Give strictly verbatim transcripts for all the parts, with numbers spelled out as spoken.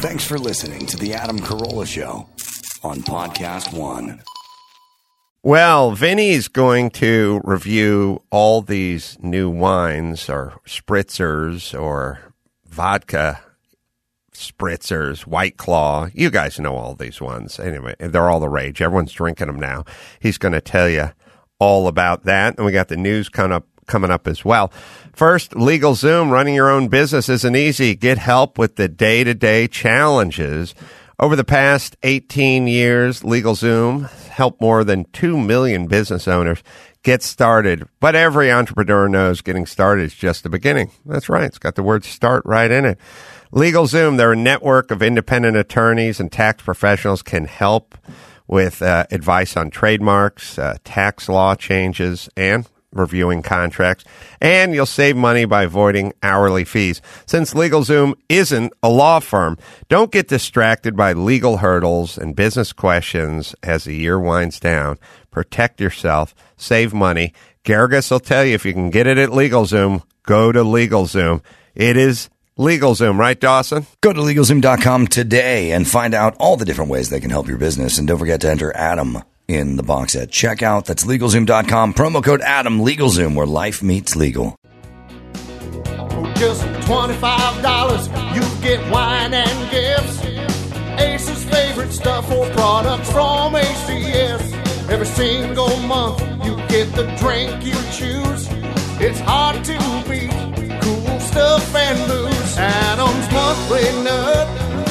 Thanks for listening to the Adam Carolla Show on Podcast One. Well, Vinny's going to review all these new wines or spritzers or vodka spritzers, White Claw. You guys know all these ones. Anyway, they're all the rage. Everyone's drinking them now. He's going to tell you all about that. And we got the news coming up, coming up as well. First, LegalZoom. Running your own business isn't easy. Get help with the day-to-day challenges. Over the past eighteen years, LegalZoom helped more than two million business owners get started. But every entrepreneur knows getting started is just the beginning. That's right. It's got the word start right in it. LegalZoom, they're a network of independent attorneys and tax professionals, can help with uh, advice on trademarks, uh, tax law changes, and reviewing contracts. And you'll save money by avoiding hourly fees. Since LegalZoom isn't a law firm, don't get distracted by legal hurdles and business questions as the year winds down. Protect yourself. Save money. Garrigus will tell you if you can get it at LegalZoom, go to LegalZoom. It is LegalZoom, right, Dawson? Go to LegalZoom dot com today and find out all the different ways they can help your business. And don't forget to enter Adam in the box at checkout. That's LegalZoom dot com. Promo code Adam, LegalZoom, where life meets legal. For just twenty-five dollars, you get wine and gifts. Ace's favorite stuff or products from A C S. Every single month, you get the drink you choose. It's hard to beat. Cool stuff and booze. Adam's Monthly Nut.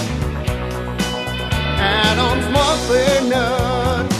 Adam's Monthly Nut.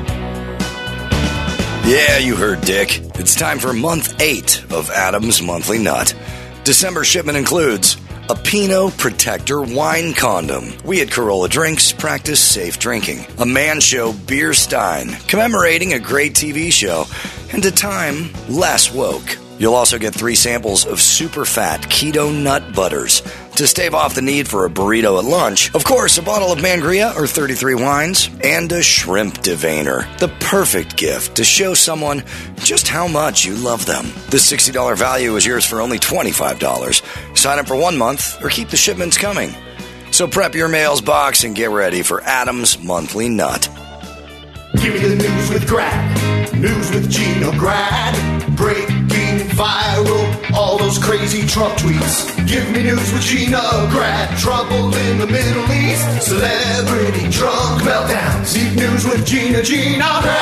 Yeah, you heard Dick. It's time for month eight of Adam's Monthly Nut. December shipment includes a Pinot Protector wine condom. We at Carolla Drinks practice safe drinking. A Man Show beer stein, commemorating a great T V show, and a time less woke. You'll also get three samples of super fat keto nut butters to stave off the need for a burrito at lunch. Of course, a bottle of Mangria or thirty-three wines, and a shrimp deveiner. The perfect gift to show someone just how much you love them. This sixty dollars value is yours for only twenty-five dollars. Sign up for one month or keep the shipments coming. So prep your mails box and get ready for Adam's Monthly Nut. Give me the news with Grad. News with Gina Grad. Breaking viral, all those crazy Trump tweets. Give me news with Gina Grad. Trouble in the Middle East. Celebrity drunk meltdowns. Deep news with Gina, Gina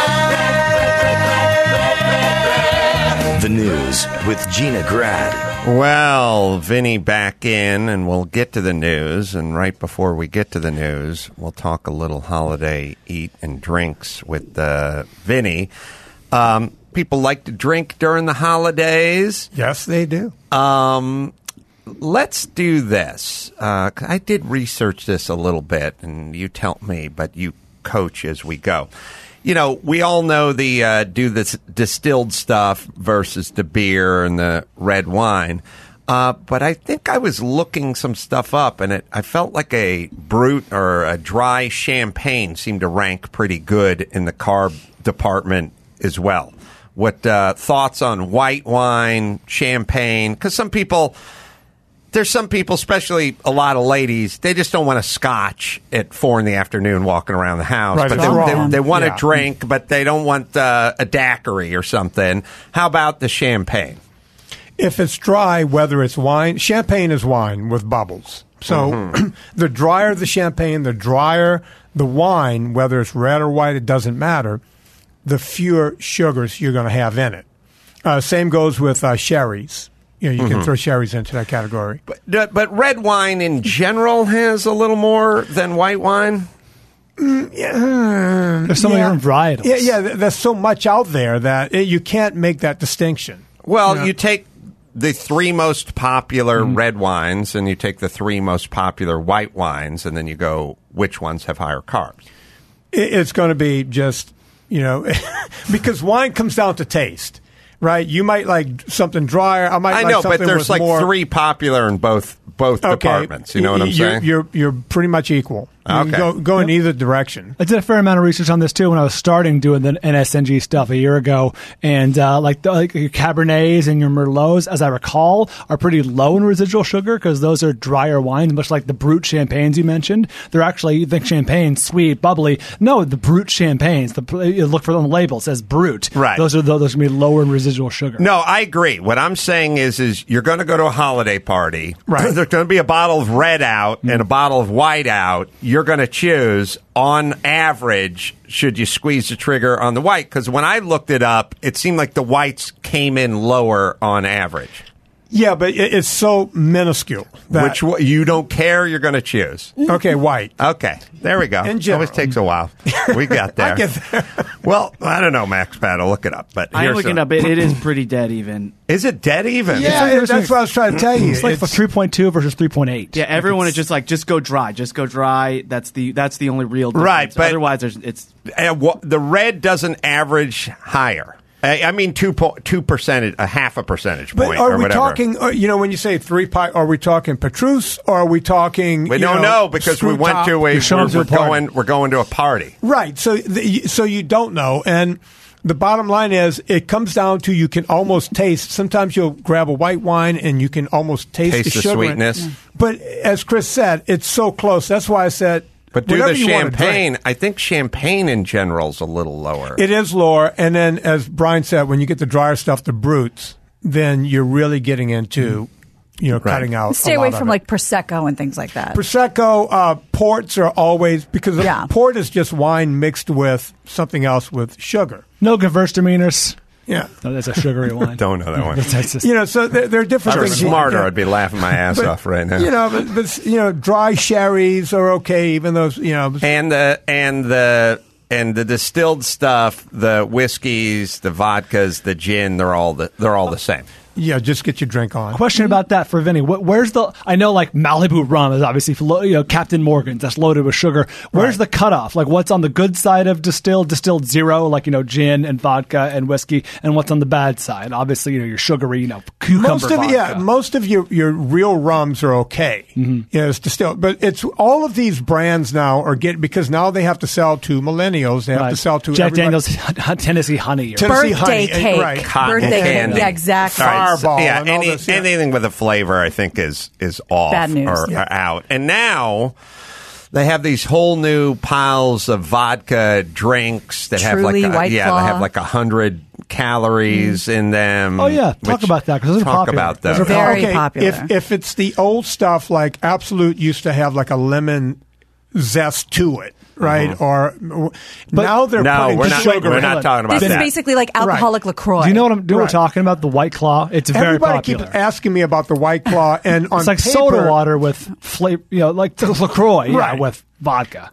Grad. The news with Gina Grad. Well, Vinny back in, and we'll get to the news. And right before we get to the news, we'll talk a little holiday eat and drinks with uh, Vinny. Um, people like to drink during the holidays. Yes, they do. Um, let's do this. Uh, I did research this a little bit, and you tell me, but you coach as we go. You know, we all know the uh, do this distilled stuff versus the beer and the red wine. Uh, but I think I was looking some stuff up, and it I felt like a brut or a dry champagne seemed to rank pretty good in the carb department as well. What uh, thoughts on white wine, champagne? Because some people... There's some people, especially a lot of ladies, they just don't want a scotch at four in the afternoon walking around the house. Right, but it's they, wrong. they, they want Yeah. a drink, but they don't want uh, a daiquiri or something. How about the champagne? If it's dry, whether it's wine, champagne is wine with bubbles. So mm-hmm. the drier the champagne, the drier the wine, whether it's red or white, it doesn't matter, the fewer sugars you're going to have in it. Uh, same goes with uh, sherries. You know, you Mm-hmm. can throw sherries into that category. But, but red wine in general has a little more than white wine? Mm, yeah. There's so many different varietals. Yeah, yeah, th- there's so much out there that it, you can't make that distinction. Well, you know? you take the three most popular Mm-hmm. red wines and you take the three most popular white wines, and then you go, which ones have higher carbs? It, it's going to be just, you know, because wine comes down to taste. Right, you might like something drier. I might. I like know, but something there's with like more... three popular in both both Okay. departments. You know what I'm you're, saying? You're you're pretty much equal. You can Okay. go, go in either direction. I did a fair amount of research on this too when I was starting doing the N S N G stuff a year ago, and uh, like, the, like your Cabernets and your Merlots, as I recall, are pretty low in residual sugar because those are drier wines, much like the Brut champagnes you mentioned. They're actually, you think champagne, sweet, bubbly. No, the Brut champagnes. The you look for them on the label, it says Brut. Right. Those are those are going to be lower in residual sugar. No, I agree. What I'm saying is, is you're going to go to a holiday party. Right. There's going to be a bottle of red out and a bottle of white out. You're going to choose, on average, should you squeeze the trigger on the white? Because when I looked it up, it seemed like the whites came in lower on average. Yeah, but it, it's so minuscule. That, Which one- you don't care, you're going to choose. Okay, white. Okay, there we go. In It general. always takes a while. We got there. I get there. Well, I don't know, Max Pat. I'll look it up. But I'm here's looking the- up. It, it is pretty dead even. Is it dead even? Yeah, It's- that's what I was trying to tell you. It's like for It's- three point two versus three point eight. Yeah, everyone is just like, just go dry, just go dry. That's the that's the only real difference. Right, but- otherwise, there's it's Uh, wha- the red doesn't average higher. I I mean, two po- two percentage, a half a percentage But point, are or we whatever. talking? uh, You know, when you say three pi, are we talking Petrus or are we talking? We you don't know, know because we screw went top? to a. You're showing We're, to a we're party. going. We're going to a party. Right. So, the, so you don't know, and the bottom line is, it comes down to you can almost taste. Sometimes you'll grab a white wine and you can almost taste, Taste the the sugar in it. sweetness. But as Chris said, it's so close. That's why I said. But do whatever the you wanna drink. champagne. I think champagne in general is a little lower. It is lower, and then as Brian said, when you get the drier stuff, the brutes, then you're really getting into, you know, cutting out. Stay a away lot from of it. like Prosecco and things like that. Prosecco. Uh, ports are always because Yeah. port is just wine mixed with something else with sugar. No Gewürztraminers. Yeah. No, that's a sugary wine. Don't know that one. That's just- You know, so there, there are If different I were things. you- smarter, yeah. I'd be laughing my ass But, off right now. You know, but, but you know, dry sherries are okay, even though you know. and the and the and the distilled stuff, the whiskeys, the vodkas, the gin, they're all the they're all the same. Yeah, just get your drink on. Question about that for Vinny. Wh- Where's the? I know like Malibu rum is obviously lo- you know Captain Morgan's that's loaded with sugar. Where's Right. the cutoff? Like what's on the good side of distilled? Distilled zero, like you know gin and vodka and whiskey, and what's on the bad side? Obviously, you know your sugary, you know cucumber Most of vodka. yeah, most of your, your real rums are okay. Mm-hmm. Yeah, it's distilled, but it's all of these brands now are getting because now they have to sell to millennials. They have Right. to sell to Jack everybody. Daniel's Tennessee Honey. Or Tennessee Birthday honey, eh, cake. right. Cotton Birthday candy. cake. Yeah, exactly. All right, so- Fireball yeah, and all any, this, yeah. anything with a flavor, I think, is is off Bad news. or, Yeah. or out. And now they have these whole new piles of vodka drinks that Truly, have like a, White yeah, Claw. they have like a hundred calories in them. Oh, yeah. Talk which- about that, 'cause those are talk popular. about Those those. are Very okay, popular. If if it's the old stuff, like Absolute used to have like a lemon zest to it, right? Or now they're no, putting we're not. sugar We're in not it. talking about This is that. basically like alcoholic LaCroix. Do you know what I'm doing? Right. We're talking about the White Claw. It's very Everybody popular. keeps asking me about the White Claw, and on it's like paper, soda water with flavor, you know, like LaCroix, yeah, Right. with vodka.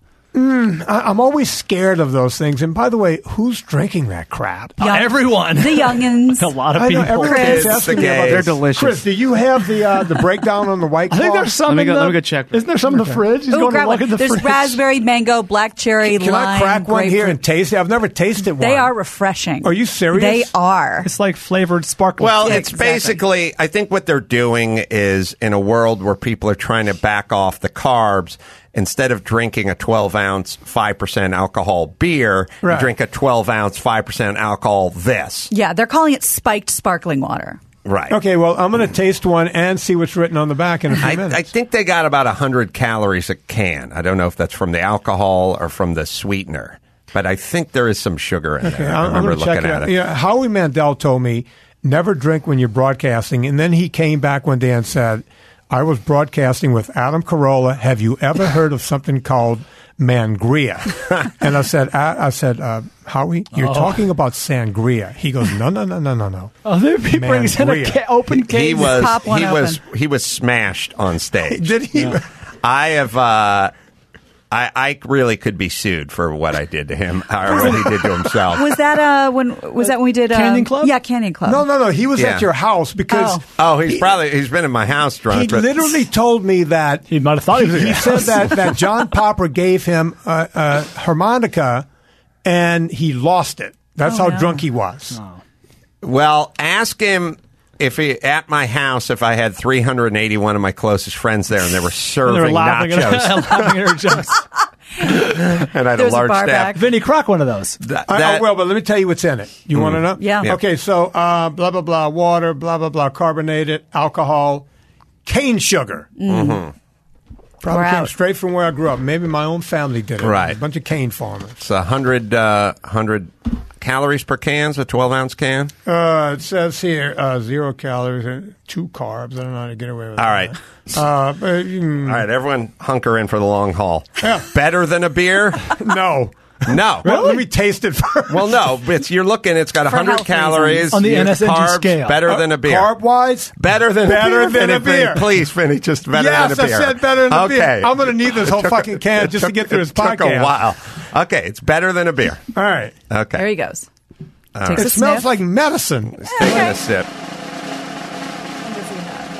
I, I'm always scared of those things. And by the way, who's drinking that crap? Young- Everyone. The youngins. A lot of I know, people. everybody Chris. keeps asking me The about gays. this. They're delicious. Chris, do you have the uh, the breakdown on the White I Claw? think there's some Let me in go- the, let me go check. Isn't there some in the fridge? He's Ooh, going to grab look one. in the There's fridge. raspberry, mango, black cherry, Can lime, I crack one here grapefruit. and taste it? I've never tasted one. They are refreshing. Are you serious? They are. It's like flavored sparkling. Well, Yeah, it's exactly. basically, I think what they're doing is in a world where people are trying to back off the carbs, instead of drinking a twelve ounce, five percent alcohol beer, Right. you drink a twelve ounce, five percent alcohol this. Yeah, they're calling it spiked sparkling water. Right. Okay, well, I'm going to taste one and see what's written on the back in a few I, minutes. I think they got about one hundred calories a can. I don't know if that's from the alcohol or from the sweetener, but I think there is some sugar in Okay, there. I I'm, remember I'm going to check looking it at out. it. Yeah, Howie Mandel told me never drink when you're broadcasting, and then he came back one day and said, "I was broadcasting with Adam Carolla. Have you ever heard of something called Mangria?" And I said, "I, I said, uh, Howie, you're Oh. talking about sangria." He goes, "No, no, no, no, no, no." Oh, there he brings in a Mangria. ca- open case. He was Pop one he was open. he was smashed on stage. Did he? I have. Uh, I, I really could be sued for what I did to him or what he did to himself. Was that uh when was that when we did uh, Canyon Club? Yeah, Canyon Club. No, no, no. He was Yeah. at your house because Oh. Oh, he's probably he's been in my house he drunk. but- literally told me that He might have thought he was at he your said house. that, that John Popper gave him a, a harmonica and he lost it. That's Oh, how no. drunk he was. Well, ask him if he, at my house, if I had three hundred eighty-one of my closest friends there and they were And serving they were laughing nachos, at, laughing at her jokes. and I had There's a a large bar staff. back. Vinny, crock one of those. That, I, that- I will, but let me tell you what's in it. You want to know? Yeah. Yeah. Okay, so uh, blah, blah, blah, water, blah, blah, blah, carbonated, alcohol, cane sugar. Mm-hmm. Probably We're came out. straight from where I grew up. Maybe my own family did it. Right. A bunch of cane farmers. it's a hundred uh, hundred calories per can. It's a twelve ounce can. Uh, it says here uh, zero calories, and two carbs. I don't know how to get away with All that. right. Uh, but, mm, All right, everyone, hunker in for the long haul. Yeah. Better than a beer? No. No. Well, let me taste it first. Well, no, but it's, you're looking. It's got For one hundred health calories reasons. On the your N S N G carbs, scale. Better than a beer. Carb wise? Better than Better a beer. than a Finny, beer. Please, Finny, just better Yes, than a beer. I said better than a okay. beer. I'm going to need this whole It took- fucking can it just to took- get through it this took podcast. a while. Okay, it's better than a beer. All right. Okay. There he goes. Takes It a smells sniff. like medicine. Let's take Okay. a sip. What does he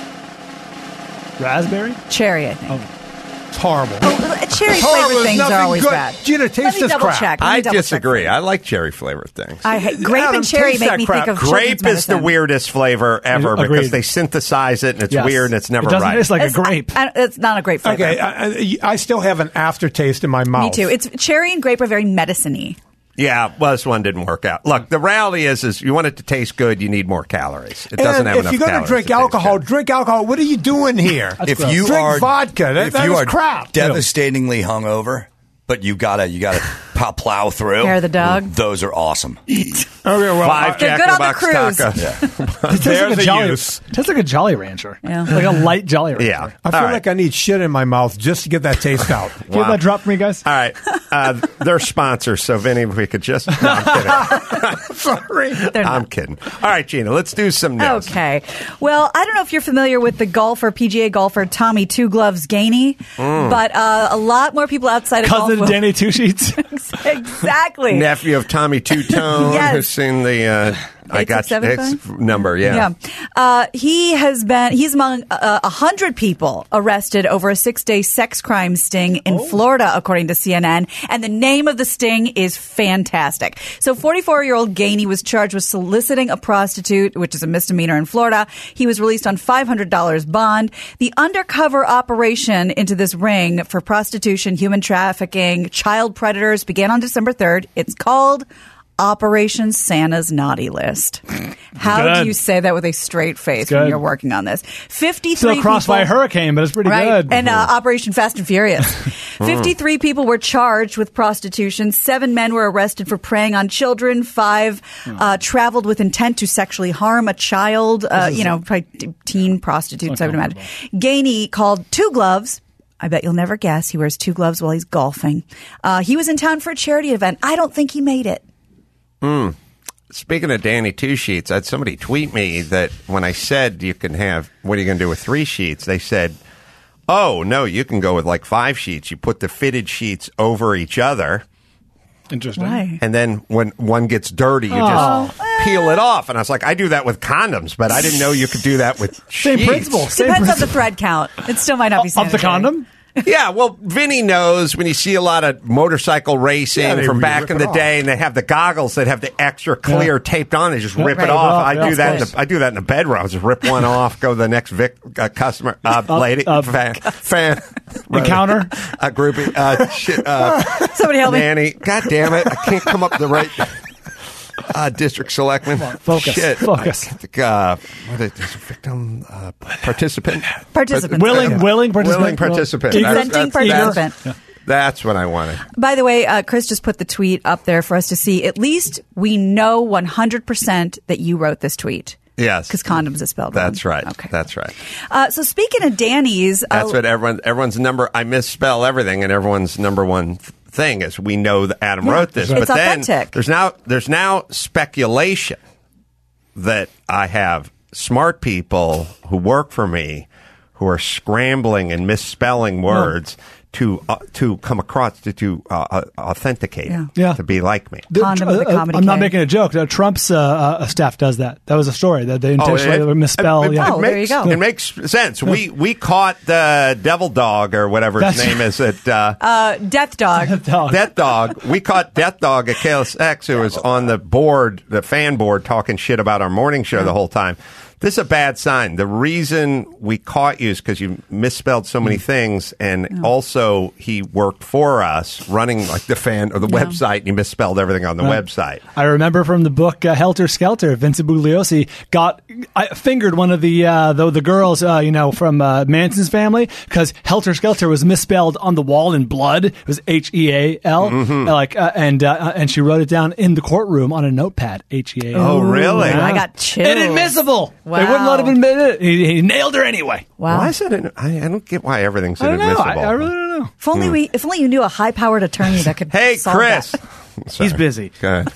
have? Raspberry? Cherry, I think. It's horrible. Oh, cherry It's horrible. flavored There's things nothing are always good. bad. Gina, Let taste me this double crap. check. Let me I double check disagree. for I you. like cherry flavored things. I hate grape Adam, and cherry taste make that me crap. think of Grape children's is the medicine. weirdest flavor ever Agreed. because they synthesize it and it's Yes. weird and it's never It doesn't right. taste like It's, a grape. I, I, it's not a grape flavor. Okay, I, I, I still have an aftertaste in my mouth. Me too. It's cherry and grape are very medicine-y. Yeah, well, this one didn't work out. Look, the reality is, is you want it to taste good, you need more calories. It doesn't and have if enough you're going to calories drink taste alcohol, good. drink alcohol. What are you doing here? That's If gross. you Drink are vodka. That- if that you is are crap. devastatingly hungover, but you gotta you gotta plow, plow through. Hair of the dog. Those are awesome. Okay, well, Five I- They're Jack good in on the the Box cruise. taco. It tastes There's like a a Jolly, use. tastes like a Jolly Rancher. Yeah. Like a light Jolly Rancher. Yeah. I feel All right. like I need shit in my mouth just to get that taste out. Can you have that drop for me, guys? All right. Uh, they're sponsors, so Vinny, if we could just... No, I'm kidding. Sorry. They're I'm not. kidding. All right, Gina, let's do some news. Okay. Well, I don't know if you're familiar with the golfer, P G A golfer Tommy Two Gloves Gainey, but uh, a lot more people outside of golf. Cousin will- Danny Two Sheets. Exactly. Nephew of Tommy Two Tone, Yes. who's seen the... Uh, I Eight, got six, seven, X five? number, yeah. Yeah. Uh, he has been, he's among uh, a hundred people arrested over a six day sex crime sting in Florida, according to C N N. And the name of the sting is fantastic. So forty-four year old Gainey was charged with soliciting a prostitute, which is a misdemeanor in Florida. He was released on five hundred dollars bond. The undercover operation into this ring for prostitution, human trafficking, child predators began on December third. It's called Operation Santa's Naughty List. How Good. do you say that with a straight face Good. when you're working on this? fifty-three Still crossed people, by a hurricane, but it's pretty right? good. And uh, Operation Fast and Furious. fifty-three people were charged with prostitution. Seven men were arrested for preying on children. Five uh, traveled with intent to sexually harm a child. Uh, you know, probably t- teen prostitutes, I would imagine. Gainey called Two Gloves. I bet you'll never guess. He wears two gloves while he's golfing. Uh, he was in town for a charity event. I don't think he made it. Speaking of Danny Two Sheets, I had somebody tweet me that when I said you can have, what are you going to do with three sheets? They said, oh, no, you can go with like five sheets. You put the fitted sheets over each other. Interesting. Why? And then when one gets dirty, you Oh. just peel it off. And I was like, I do that with condoms, but I didn't know you could do that with Same sheets. principle. Same Depends on the principle. thread count. It still might not be Of the sanitary. condom? Yeah, well, Vinny knows when you see a lot of motorcycle racing Yeah, they from rip back in it the off. day, and they have the goggles that have the extra clear Yeah. taped on. They just Yeah, rip right. it off. Rip it I off, do yeah, that. of In the, course. I do that in the bedroom. I just rip one off, go to the next Vic uh, customer, uh, lady, uh, fan, fan, Encounter? a groupie, uh, shit, uh, Somebody help me. nanny. God damn it! I can't come up with the right. Uh, district selectman. focus, Shit. focus. I think, uh, what is it? Victim, uh, participant, Participant. Willing, willing participant. willing participant. Eager. That's- Consenting that's- participant. That's what I wanted. By the way, uh, Chris just put the tweet up there for us to see. At least we know one hundred percent that you wrote this tweet. Yes. Because condoms is spelled wrong. That's right. Okay. That's right. Uh, so speaking of Danny's, That's uh, what everyone. Everyone's number. I misspell everything, and everyone's number one th- thing is we know that Adam Yeah, wrote this. it's But then authentic. there's now there's now speculation that I have smart people who work for me who are scrambling and misspelling words. To uh, to come across to to uh, uh, authenticate Yeah. it, Yeah. to be like me. The- Condom with a uh, comedy I'm not K. making a joke. Uh, Trump's uh, uh, staff does that. That was a story that they intentionally it- misspell. it- it yeah. Oh, there you makes, go. It makes sense. We we caught the devil dog or whatever his That's- name is at uh, uh, Death Dog. Dog. Death Dog. We caught Death Dog at K L S X, who was on the board, the fan board, talking shit about our morning show the whole time. This is a bad sign. The reason we caught you is because you misspelled so many things, and Oh. also he worked for us, running like the fan or the Yeah. website, and you misspelled everything on the Right. website. I remember from the book uh, Helter Skelter, Vincent Bugliosi got I fingered one of the uh, the, the girls, uh, you know, from uh, Manson's family because Helter Skelter was misspelled on the wall in blood. It was H E A L, Mm-hmm. like, uh, and uh, and she wrote it down in the courtroom on a notepad. H E A L. Oh, really? Yeah. I got chills. Inadmissible. Wow. They wouldn't let him admit it. He, he nailed her anyway. Wow. Why is it? In, I, I don't get why everything's I don't know. inadmissible. I, I really don't know. If only we, if only you knew a high-powered attorney that could. Hey, solve Chris. that. Sorry. He's busy. Go ahead.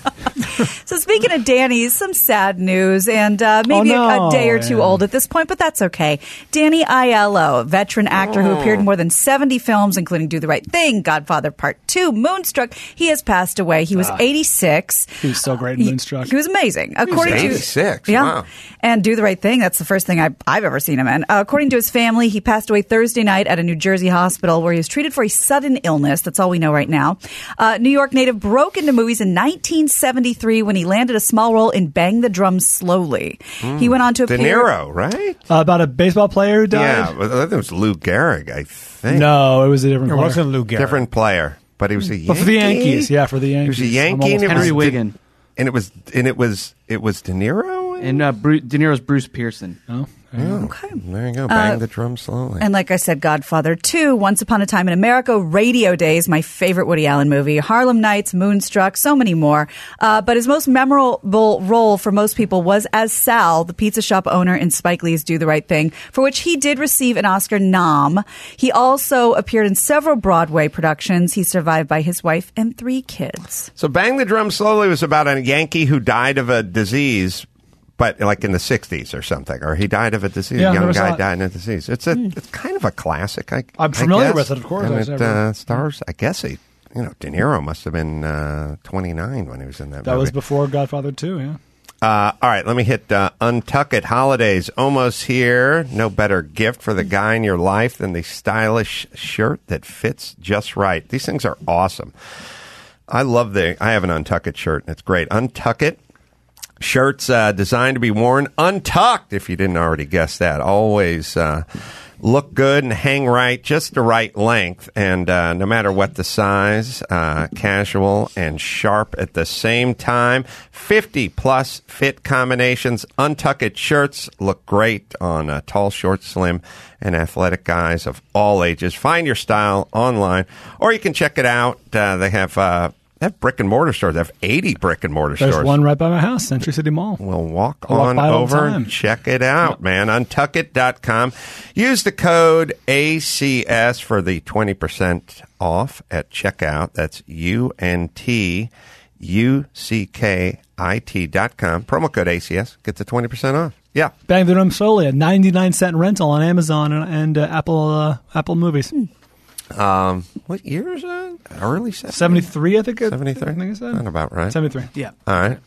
So speaking of Danny, some sad news, and uh, maybe Oh, no. a, a day or two Yeah. old at this point, but that's okay. Danny Aiello, veteran actor who appeared in more than seventy films, including Do the Right Thing, Godfather Part Two, Moonstruck. He has passed away. He was eighty-six. He was so great in Moonstruck. He was amazing. According eighty-six, to yeah, wow. and Do the Right Thing. That's the first thing I, I've ever seen him in. Uh, according to his family, he passed away Thursday night at a New Jersey hospital where he was treated for a sudden illness. That's all we know right now. Uh, New York native broke into movies in nineteen seventy-three when he landed a small role in Bang the Drum Slowly. He went on to De appear. Niro, right? Uh, about a baseball player who died? Yeah, but I think it was Lou Gehrig, I think. No, it was a different It player. wasn't Lou Gehrig. Different player, but he was a Yankee. But for the Yankees, yeah, for the Yankees. He was a I'm Yankee, almost and it was Henry De- Wiggin. and it was and it was it was De Niro. And uh, Bru- De Niro's Bruce Pearson. Oh, Okay. There you go. Bang Uh, the drum slowly. And like I said, Godfather two, Once Upon a Time in America, Radio Days, my favorite Woody Allen movie, Harlem Nights, Moonstruck, so many more. Uh, but his most memorable role for most people was as Sal, the pizza shop owner in Spike Lee's Do the Right Thing, for which he did receive an Oscar nom. He also appeared in several Broadway productions. He's survived by his wife and three kids. So Bang the Drum Slowly was about a Yankee who died of a disease, but like in the sixties or something, or he died of a disease. Yeah, a young never guy saw it. died of a disease. It's a it's kind of a classic. I, I'm I familiar guess. with it, of course. And I it never- uh, stars, I guess he, you know, De Niro must have been uh, twenty-nine when he was in that, that movie. was before Godfather two, yeah. Uh, all right, let me hit uh, Untuck It. Holidays almost here. No better gift for the guy in your life than the stylish shirt that fits just right. These things are awesome. I love the. I have an Untuck It shirt, and it's great. Untuck It. Shirts uh, designed to be worn untucked, if you didn't already guess that. Always uh, look good and hang right, just the right length. And uh, no matter what the size, uh, casual and sharp at the same time. fifty plus fit combinations. Untuck It shirts look great on uh, tall, short, slim, and athletic guys of all ages. Find your style online, or you can check it out. Uh, they have... Uh, They have brick and mortar stores. They have eighty brick and mortar There's stores. one right by my house, Century City Mall. We'll walk I walk on by it all the over time. and check it out, man. Untuck it dot com. Use the code A C S for the twenty percent off at checkout. That's U N T U C K I T dot com. Promo code A C S. Get the twenty percent off. Yeah. Bang the Drum Slowly, a ninety-nine cent rental on Amazon and, and uh, Apple uh, Apple Movies. Um, what year is that? Early seventies? seventy-three, I think. it- seventy-three? I think it said. Not about right. seventy-three. Yeah. All right.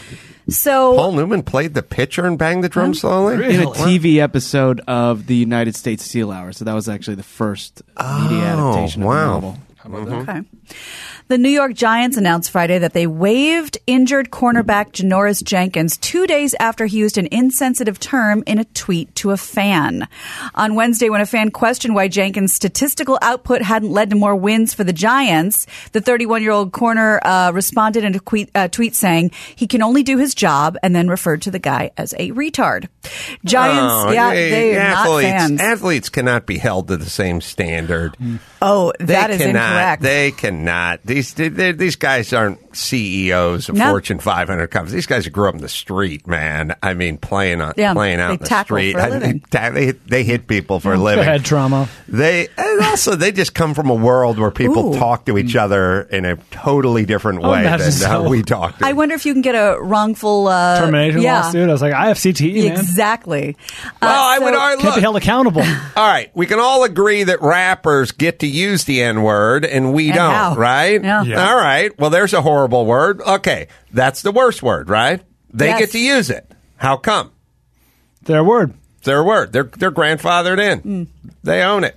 So Paul Newman played the pitcher and Bang the Drum Slowly? In a T V episode of the United States Steel Hour. So that was actually the first media adaptation of wow. the novel. Okay. The New York Giants announced Friday that they waived injured cornerback Janoris Jenkins two days after he used an insensitive term in a tweet to a fan. On Wednesday, when a fan questioned why Jenkins' statistical output hadn't led to more wins for the Giants, the thirty-one-year-old corner uh, responded in a tweet, uh, tweet saying he can only do his job, and then referred to the guy as a retard. Giants, Oh, yeah, they- they are not athletes, fans. Athletes cannot be held to the same standard. Oh, They that is cannot, incorrect. They cannot. These they- these guys aren't C E Os of No. Fortune five hundred companies. These guys grew up in the street, man. I mean, playing on Yeah, playing out they in the tackle street. for a living. They, they they hit people for a living. Head trauma. They and also they just come from a world where people Ooh. talk to each other in a totally different Oh, way than imagine how so. we talk. To I wonder if you can get a wrongful uh, Termination yeah. lawsuit. I was like, I have C T E, man. Exactly. Well, Uh, I would so- argue. Can't be held accountable. All right, we can all agree that rappers get to use the N word and we And don't, how. right? Yeah. Yeah. All right. Well, there's a horrible word. Okay, that's the worst word, right? They Yes. get to use it. How come? Their word. It's their word. They're they're grandfathered in. They own it.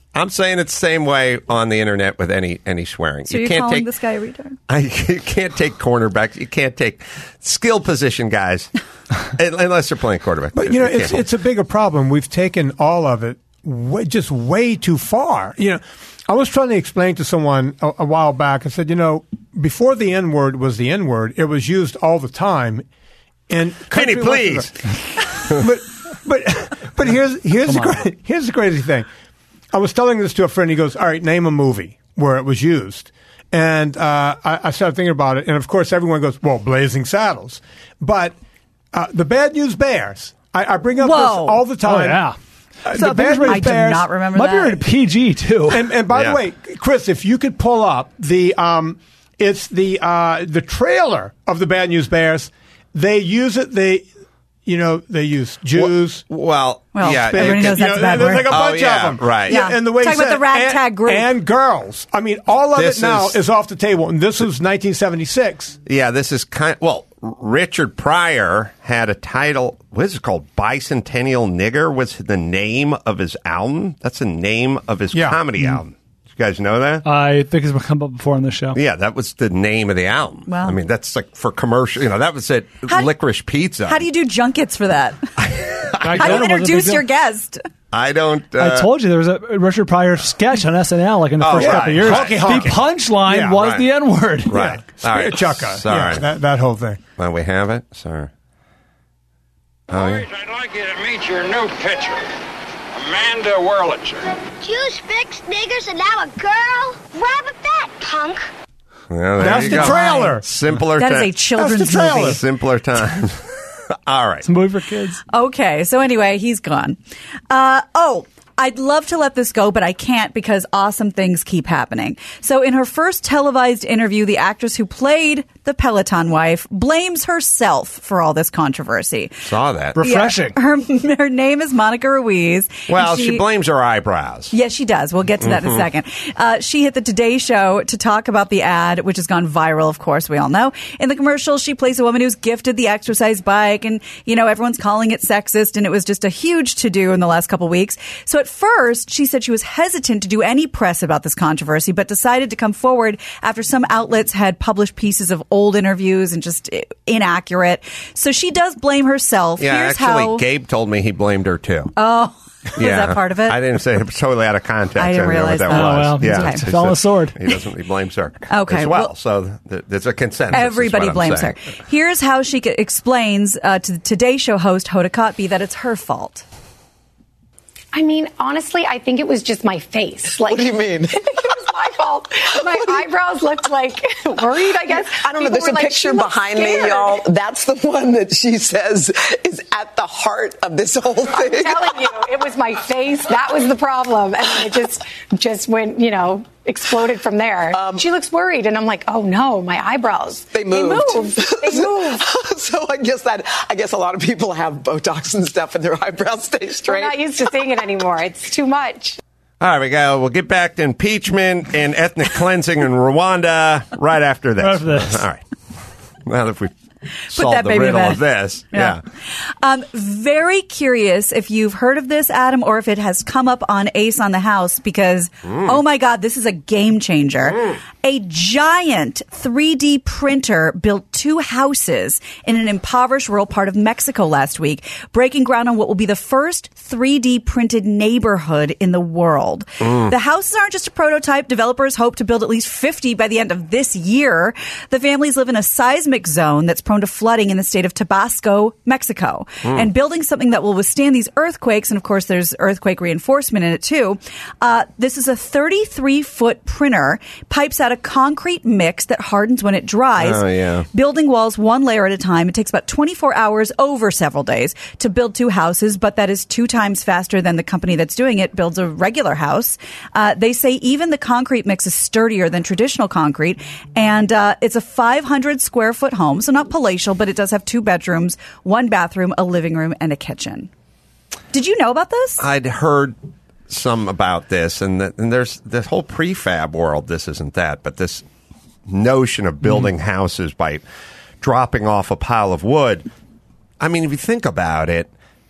I'm saying it's the same way on the internet with any any swearing. So you you're can't calling take this guy a retard? I, you can't take cornerbacks. You can't take skill position guys unless they're playing quarterback. But you know, it's it's a bigger problem. We've taken all of it way, just way too far. You know, I was trying to explain to someone a, a while back. I said, you know, before the N word was the N word, it was used all the time. And Penny, please. but but but here's here's the cra- here's the crazy thing. I was telling this to a friend. He goes, all right, name a movie where it was used. And uh, I, I started thinking about it. And, of course, everyone goes, well, Blazing Saddles. But uh, the Bad News Bears, I, I bring up Whoa. this all the time. Oh, yeah. Uh, So the Bad News I do Bears. not remember Might be that. rated P G, too. And, and by Yeah. the way, Chris, if you could pull up the um, it's the uh, the trailer of the Bad News Bears. They use it. They, you know, they use Jews. Well, Well, yeah. everybody it- knows You that's know, a bad there's word. like a Oh, bunch yeah, of them, right. Yeah, Yeah. and the way Talking he about the said, ragtag and, group. and girls. I mean, all of This it now is- is off the table. And this was nineteen seventy-six. Yeah, this is kind. Well, Richard Pryor had a title. What is it called? Bicentennial Nigger was the name of his album. That's the name of his Yeah. comedy Mm-hmm. album. You guys know that? I think it's come up before on this show. Yeah, that was the name of the album. Wow. I mean, that's like for commercial. You know, that was at How- Licorice Pizza. How do you do junkets for that? Back How do then, you it wasn't a big introduce deal. your guest? I don't. Uh, I told you there was a Richard Pryor sketch on S N L like in the Oh, first right. couple of years. Honky honky. The punchline Yeah, was right. the N word. Right. All right. Chucka. Sorry. Yeah, that, that whole thing. Well, we have it. Sorry. Oh, yeah. Boys, I'd like you to meet your new pitcher, Amanda Wurlitzer. Jews fixed niggers and now a girl? Grab a fat punk. Well, there That's you the go. trailer. Simpler. That is ti- a children's That's the trailer. movie. Simpler times. All right. It's a movie for kids. Okay, so anyway, he's gone. Uh, oh, I'd love to let this go, but I can't because awesome things keep happening. So in her first televised interview, the actress who played the Peloton wife blames herself for all this controversy. Saw that. Refreshing. Yeah, her, her name is Monica Ruiz. and Well, she, blames her eyebrows. Yes, she does. We'll get to that in a second. Uh, she hit the Today Show to talk about the ad, which has gone viral, of course, we all know. In the commercial, she plays a woman who's gifted the exercise bike, and, you know, everyone's calling it sexist, and it was just a huge to-do in the last couple weeks. So at first, she said she was hesitant to do any press about this controversy, but decided to come forward after some outlets had published pieces of old interviews and just inaccurate. So she does blame herself. Yeah, Here's actually, how, Gabe told me he blamed her too. Oh, was yeah. that part of it? I didn't say it was totally out of context. I didn't know what realize that, that. was. Oh, well, yeah, okay. it's- Fell on a sword. He doesn't. He blames her. Okay, as well. well- so th- there's a consensus. is Everybody what I'm blames saying. her. Here's how she c- explains uh, to the Today Show host Hoda Kotb that it's her fault. I mean, honestly, I think it was just my face. Like, What do you mean? I think it was my fault. My eyebrows looked like worried, I guess. I don't know. People There's were a like, picture "She looks behind me, scared." y'all. That's the one that she says is at the heart of this whole thing. I'm telling you, it was my face. That was the problem. And then it just, just went, you know, exploded from there. Um, she looks worried. And I'm like, oh no, my eyebrows. They moved. They moved. They moved. So I guess that I guess a lot of people have Botox and stuff, and their eyebrows stay We're straight. not used to seeing it anymore. It's too much. All right, we go. We'll get back to impeachment and ethnic cleansing in Rwanda right after this. Right after this. All right. Well, if we solve that the baby riddle bed. of this, yeah. Um, very curious if you've heard of this, Adam, or if it has come up on Ace on the House because, oh my God, this is a game changer. A giant three D printer built two houses in an impoverished rural part of Mexico last week, breaking ground on what will be the first three D printed neighborhood in the world. The houses aren't just a prototype. Developers hope to build at least fifty by the end of this year. The families live in a seismic zone that's prone to flooding in the state of Tabasco, Mexico. And building something that will withstand these earthquakes, and of course there's earthquake reinforcement in it too, uh, this is a thirty-three foot printer, pipes out a concrete mix that hardens when it dries. Oh, yeah. Building walls one layer at a time. It takes about twenty-four hours over several days to build two houses, but that is two times faster than the company that's doing it builds a regular house. Uh, they say even the concrete mix is sturdier than traditional concrete, and uh, it's a five hundred square foot home, so not palatial, but it does have two bedrooms, one bathroom, a living room, and a kitchen. Did you know about this? I'd heard some about this, and, the, and there's this whole prefab world. This isn't that, but this notion of building mm. houses by dropping off a pile of wood. I mean, if you think about it,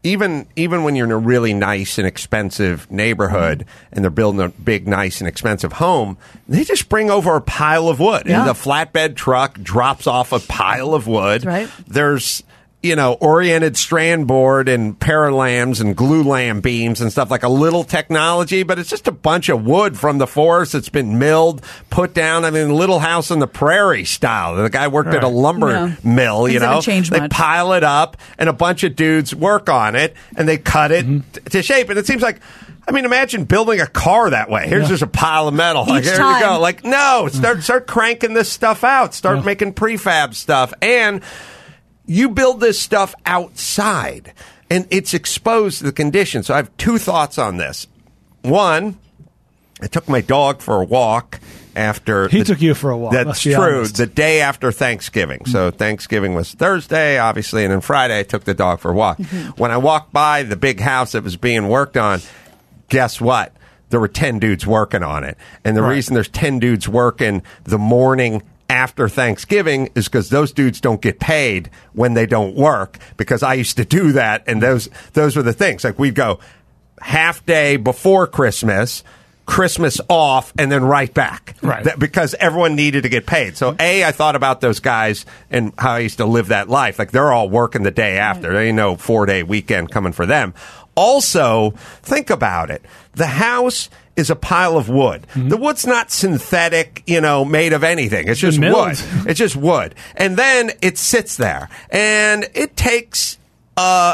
even even when you're in a really nice and expensive neighborhood and they're building a big, nice and expensive home, they just bring over a pile of wood. Yeah. And the flatbed truck drops off a pile of wood. That's right. There's, you know, oriented strand board and paralams and glue lam beams and stuff, like a little technology, but it's just a bunch of wood from the forest that's been milled, put down. I mean, Little House on the Prairie style. The guy worked at a lumber Yeah. mill, you Things know. haven't changed They much. pile it up and a bunch of dudes work on it and they cut it Mm-hmm. t- to shape. And it seems like, I mean, imagine building a car that way. Here's Yeah. just a pile of metal. Like, Each here time. you go. Like, no, start start cranking this stuff out. Start Yeah. making prefab stuff. And you build this stuff outside, and it's exposed to the conditions. So I have two thoughts on this. One, I took my dog for a walk after... He the- took you for a walk, That's let's be true. honest. The day after Thanksgiving. So Thanksgiving was Thursday, obviously, and then Friday I took the dog for a walk. When I walked by the big house that was being worked on, guess what? There were ten dudes working on it. And the Right. reason there's ten dudes working the morning after Thanksgiving is because those dudes don't get paid when they don't work, because I used to do that, and those those were the things. Like, we'd go half day before Christmas, Christmas off, and then right back. Right. That- because everyone needed to get paid. So, A, I thought about those guys and how I used to live that life. Like, they're all working the day after. There ain't no four-day weekend coming for them. Also, think about it. The house is a pile of wood. The wood's not synthetic, you know, made of anything. It's just been wood. milled. It's just wood. And then it sits there. And it takes uh,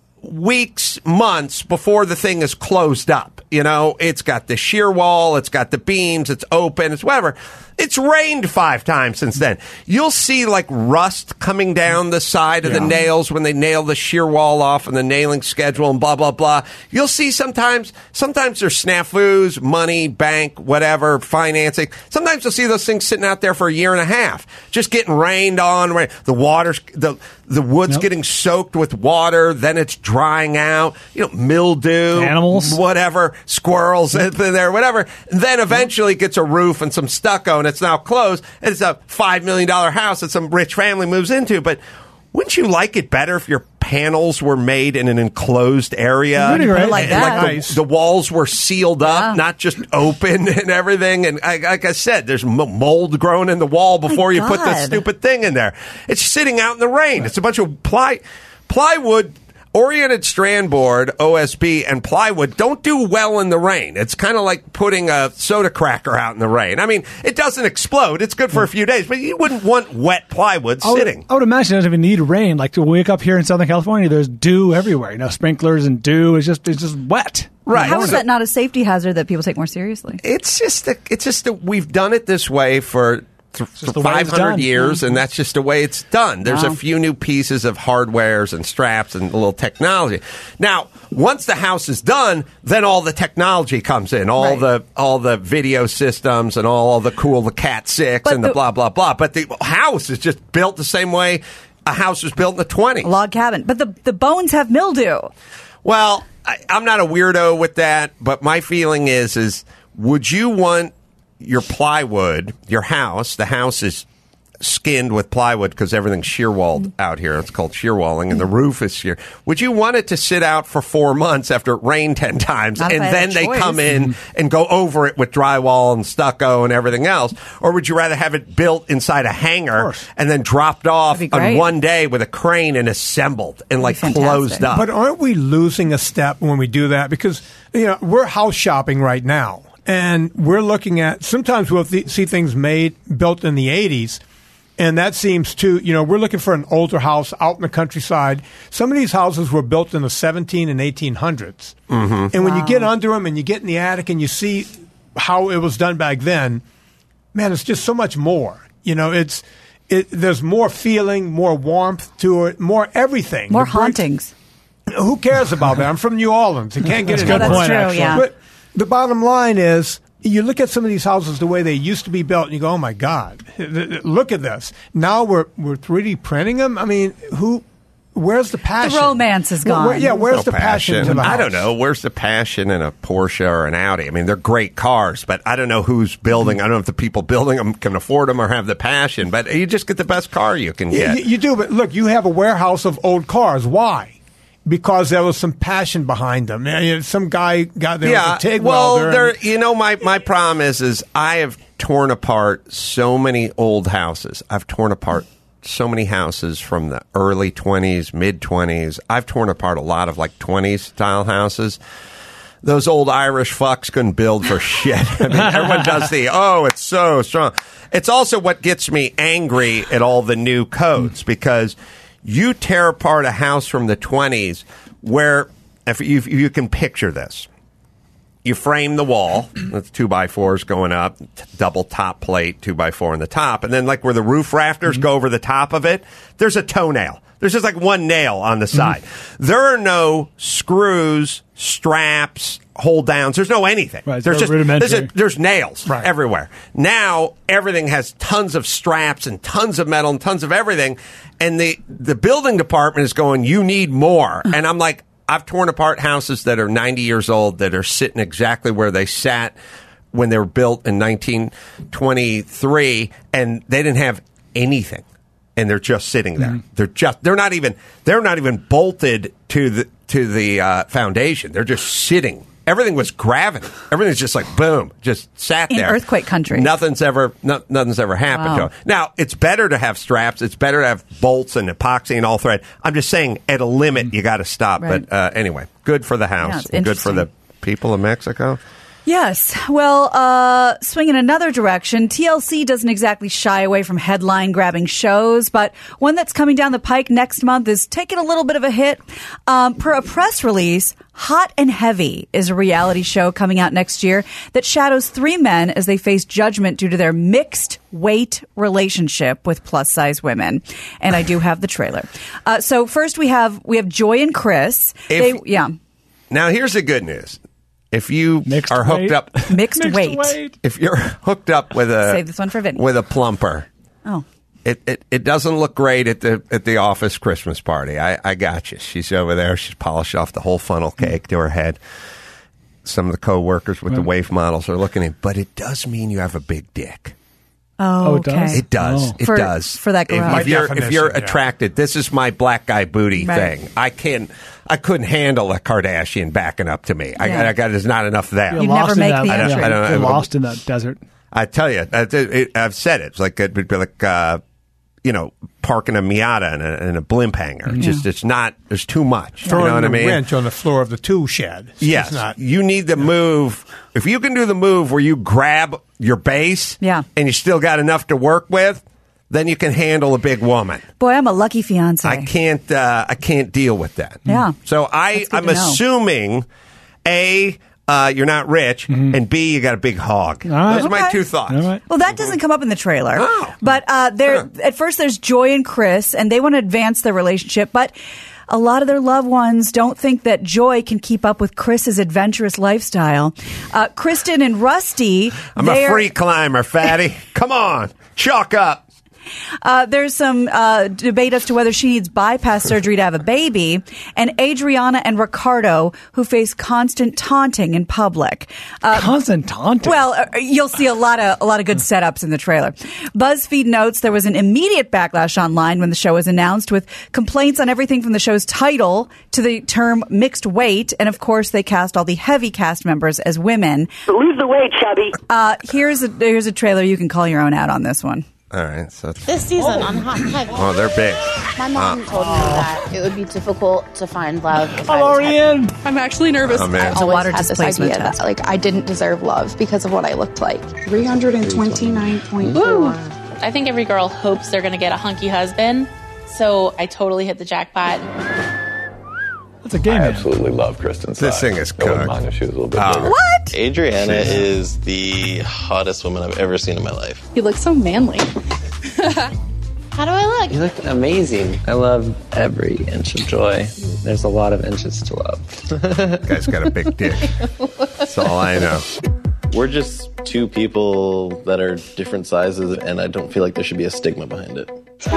weeks, months before the thing is closed up. You know, it's got the shear wall, it's got the beams, it's open, it's whatever. It's rained five times since then. You'll see like rust coming down the side of the Yeah. nails when they nail the shear wall off and the nailing schedule and blah, blah, blah. You'll see sometimes, sometimes there's snafus, money, bank, whatever, financing. Sometimes you'll see those things sitting out there for a year and a half, just getting rained on. Rain. The water's, the, the wood's Yep. getting soaked with water, then it's drying out, you know, mildew, Animals. whatever, squirrels in there, whatever. Then eventually gets a roof and some stucco, and it's now closed. And it's a five million dollars house that some rich family moves into. But wouldn't you like it better if your panels were made in an enclosed area? Pretty great. Like And, that. the, Nice. the walls were sealed up, Yeah. not just open and everything. And I, like I said, there's m- mold growing in the wall before you put the God. stupid thing in there. It's sitting out in the rain. It's a bunch of ply, plywood. Oriented strand board, O S B, and plywood don't do well in the rain. It's kind of like putting a soda cracker out in the rain. I mean, it doesn't explode. It's good for a few days, but you wouldn't want wet plywood I would, sitting. I would imagine it doesn't even need rain. Like to wake up here in Southern California, there's dew everywhere. You know, sprinklers and dew. It's just it's just wet. Right. How is So- that not a safety hazard that people take more seriously? It's just a, it's just a, we've done it this way for th- just the way it's five hundred done. years, and that's just the way it's done. There's Wow. a few new pieces of hardwares and straps and a little technology. Now, once the house is done, then all the technology comes in, all Right. the all the video systems and all the cool the Cat six But and the, the- blah blah blah. But the house is just built the same way a house was built in the twenties. Log cabin. But the, the bones have mildew. Well, I, I'm not a weirdo with that, but my feeling is, is would you want your plywood, your house, the house is skinned with plywood because everything's shear walled out here. It's called shear walling, and the roof is shear. Would you want it to sit out for four months after it rained ten times, Not if and I had then a they choice. come in and go over it with drywall and stucco and everything else? Or would you rather have it built inside a hangar course. and then dropped off That'd be on great. one day with a crane and assembled and like fantastic. closed up? But aren't we losing a step when we do that? Because you know we're house shopping right now, and we're looking at sometimes we'll th- see things made built in the eighties, and that seems to you know we're looking for an older house out in the countryside. Some of these houses were built in the seventeen and eighteen hundreds, mm-hmm. and when you get under them and you get in the attic and you see how it was done back then, man, it's just so much more. You know, it's it, there's more feeling, more warmth to it, more everything. More The bricks- hauntings. Who cares about that? I'm from New Orleans. You can't get That's it. a good that's point, true, actually. yeah. But the bottom line is, you look at some of these houses the way they used to be built, and you go, "Oh my God, look at this!" Now we're we're three D printing them. I mean, who? Where's the passion? romance is Where- where- gone. yeah, where's No the passion? to the I house? don't know. Where's the passion in a Porsche or an Audi? I mean, they're great cars, but I don't know who's building. I don't know if the people building them can afford them or have the passion. But you just get the best car you can You, get. you do, but look, you have a warehouse of old cars. Why? because there was some passion behind them. You know, some guy got there yeah, with a TIG well, welder. there, and- you know, my, my problem is, is I have torn apart so many old houses. I've torn apart so many houses from the early twenties, mid-twenties. I've torn apart a lot of, like, twenties-style houses. Those old Irish fucks couldn't build for shit. I mean, everyone does the, oh, it's so strong. It's also what gets me angry at all the new codes, because you tear apart a house from the twenties where, if you, if you can picture this, you frame the wall, that's two by fours going up, t- double top plate, two by four on the top, and then like where the roof rafters go over the top of it, there's a toenail. There's just like one nail on the side. Mm-hmm. There are no screws, straps, hold downs. There's no anything. Right, there's so just there's, a, rudimentary. there's nails Right. everywhere. Now everything has tons of straps and tons of metal and tons of everything, and the the building department is going, you need more. And I'm like, I've torn apart houses that are ninety years old that are sitting exactly where they sat when they were built in nineteen twenty-three, and they didn't have anything. And they're just sitting there. Mm-hmm. They're just they're not even they're not even bolted to the to the uh, foundation. They're just sitting. Everything was gravity. Everything's just like boom, just sat In there. earthquake country. Nothing's ever no, nothing's ever happened Wow. to them. Now, it's better to have straps. It's better to have bolts and epoxy and all thread. I'm just saying, at a limit, you got to stop. Right. But uh, anyway, good for the Yeah, house. it's and good for the interesting. people of Mexico. Yes. Well, uh, swing in another direction, T L C doesn't exactly shy away from headline-grabbing shows, but one that's coming down the pike next month is taking a little bit of a hit. Um, per a press release, Hot and Heavy is a reality show coming out next year that shadows three men as they face judgment due to their mixed-weight relationship with plus-size women. And I do have the trailer. Uh, so first we have we have Joy and Chris. If- They, yeah. Now, here's the good news. If you Mixed are hooked weight. up, Mixed, Mixed weight. weight. if you're hooked up with a Save this one for Vinny. with a plumper, Oh. it, it, it doesn't look great at the at the office Christmas party. I, I got you. She's over there. She's polished off the whole funnel cake to her head. Some of the co-workers with the wave models are looking at, but it does mean you have a big dick. Oh, Oh, it okay. does? It does. Oh. It For- does. for that If, garage. if you're, By if you're definition, yeah. attracted, this is my black guy booty Right. thing. I can't. I couldn't handle a Kardashian backing up to me. I, Yeah. I got. There's not enough there. You're You'd lost never in make that, the I don't- entry. I don't- You're I- lost in that desert. I tell you, it, it, I've said it. It's like it'd be like uh, you know, parking a Miata in a, in a blimp hangar. It's just it's not. There's too much. Throwing you know what the I mean? wrench on the floor of the tool shed. It's Yes, just not. you need the move. If you can do the move where you grab your base, Yeah. and you still got enough to work with, then you can handle a big woman. Boy, I'm a lucky fiance. I can't. Uh, I can't deal with that. Yeah. So I, That's good I'm to know. assuming, a, uh, you're not rich, and B, you got a big hog. right. Those are my Okay. two thoughts. All right. Well, that doesn't come up in the trailer. Oh. But uh, there, Huh. at first, there's Joy and Chris, and they want to advance their relationship. But a lot of their loved ones don't think that Joy can keep up with Chris's adventurous lifestyle. Uh, Kristen and Rusty, I'm they a are- free climber, fatty. Come on, chalk up. Uh, there's some uh, debate as to whether she needs bypass surgery to have a baby. And Adriana and Ricardo, who face constant taunting in public. Uh, Constant taunting. Well, uh, you'll see a lot of a lot of good setups in the trailer. BuzzFeed notes there was an immediate backlash online when the show was announced, with complaints on everything from the show's title to the term mixed weight, and of course they cast all the heavy cast members as women. Lose the weight, chubby. Uh, here's a here's a trailer. You can call your own out on this one. All right, so This season on Hot and Heavy. oh, they're big. My mom Uh, told me that it would be difficult to find love. If I'm I was already heavy. in. I'm actually nervous. Oh, man. I It's a always water had this displacement idea test. that like I didn't deserve love because of what I looked like. three hundred twenty-nine point four. I think every girl hopes they're going to get a hunky husband, so I totally hit the jackpot. That's a game. I man. absolutely love Kristen's This size. thing is I wouldn't cooked. mind if she was a little bit Oh. bigger. What? Adriana is the hottest woman I've ever seen in my life. You look so manly. How do I look? You look amazing. I love every inch of Joy. There's a lot of inches to love. Guy's got a big dick. That's all I know. We're just two people that are different sizes, and I don't feel like there should be a stigma behind it.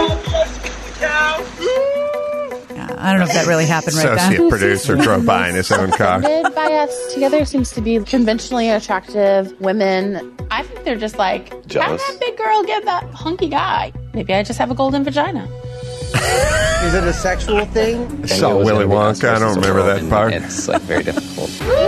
I don't know if that really happened right Associate then. producer drove by in his own car. Surrounded by us together seems to be conventionally attractive women. I think they're just like, Jealous. how did that big girl get that hunky guy? Maybe I just have a golden vagina. Is it a sexual thing? I saw Willy Wonka. I don't remember that part. It's like very difficult.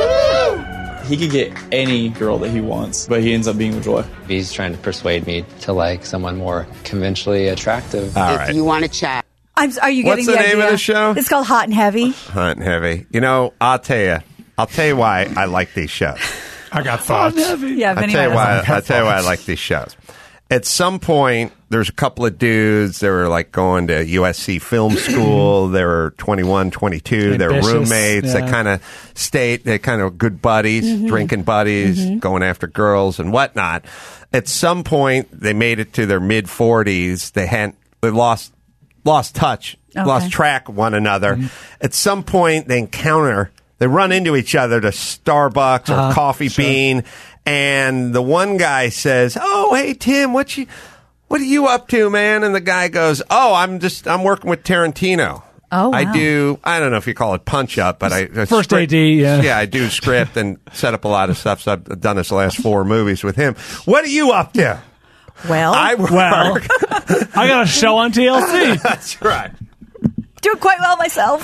He could get any girl that he wants, but he ends up being with Joy. He's trying to persuade me to like someone more conventionally attractive. All If right. you want to chat. I'm, are you What's getting the the name of idea? the show? It's called Hot and Heavy. Hot and heavy. You know, I'll tell you. I'll tell you why I like these shows. I got thoughts. Yeah, I'll Vinny tell you might why. have some. I'll tell you why I like these shows. At some point, there's a couple of dudes that were like going to U S C film school. They were twenty-one, twenty-two. They were Ambitious, roommates. They yeah. kind of stayed. They kind of good buddies, Mm-hmm. drinking buddies, going after girls and whatnot. At some point, they made it to their mid forties. They hadn't. They lost lost touch, Okay. lost track of one another. At some point, they encounter. They run into each other to Starbucks or Uh-huh, Coffee sure. Bean, and the one guy says, "Oh, hey Tim, what you, what are you up to, man?" And the guy goes, "Oh, I'm just, I'm working with Tarantino. Oh, I wow. do, I don't know if you call it punch up, but I I First script- A D, yeah. yeah, I do script and set up a lot of stuff. So I've done this last four movies with him. What are you up to?" Well, I work. Well, I got a show on T L C. That's right. doing quite well myself.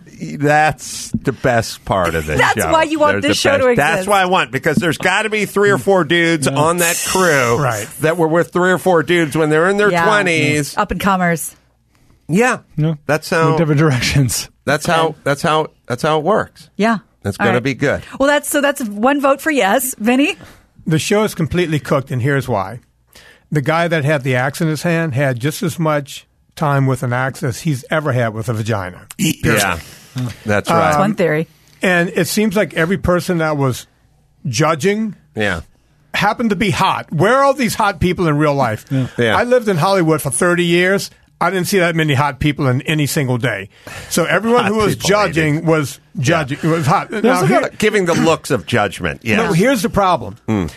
That's the best part of this That's show. why you want There's this the show to best- exist. That's why I want, because there's got to be three or four dudes on that crew Right. that were with three or four dudes when they're in their Yeah. twenties. Up and comers. Yeah, No. that's how. In different directions. That's how. That's how. That's how it works. Yeah. It's All going to right. be good. Well, that's so that's one vote for yes. Vinny? The show is completely cooked, and here's why. The guy that had the axe in his hand had just as much time with an axe as he's ever had with a vagina. Yeah, that's Uh, right. That's one theory. And it seems like every person that was judging yeah. happened to be hot. Where are all these hot people in real life? Yeah. I lived in Hollywood for thirty years. I didn't see that many hot people in any single day. So everyone Hot who was people, judging maybe. was judging. Was hot. Now, Now, here- giving the looks of judgment. Yeah. no, here's the problem. Mm.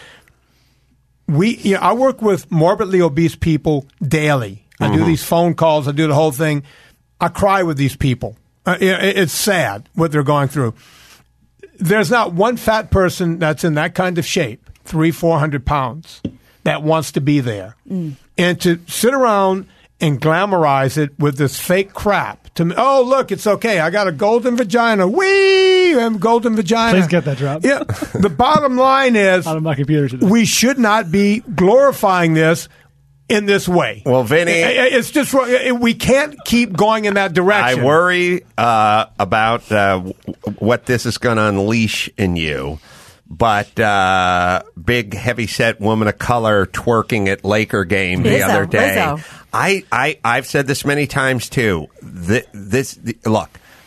We, you know, I work with morbidly obese people daily. I do Mhm. these phone calls. I do the whole thing. I cry with these people. Uh, it- it's sad what they're going through. There's not one fat person that's in that kind of shape, three, four hundred pounds, that wants to be there. And to sit around and glamorize it with this fake crap. To me, oh look, it's okay. I got a golden vagina. Wee, I'm golden vagina. Please get that drop. Yeah. The bottom line is, Out of my computer today. we should not be glorifying this in this way. Well, Vinny, I- I- it's just wrong. We can't keep going in that I direction. worry uh, about uh, w- what this is going to unleash in you. But uh, big, heavy-set woman of color twerking at Laker game the Lizzo, other day. Lizzo. I, I, I've said this many times too. Th- this, th- look,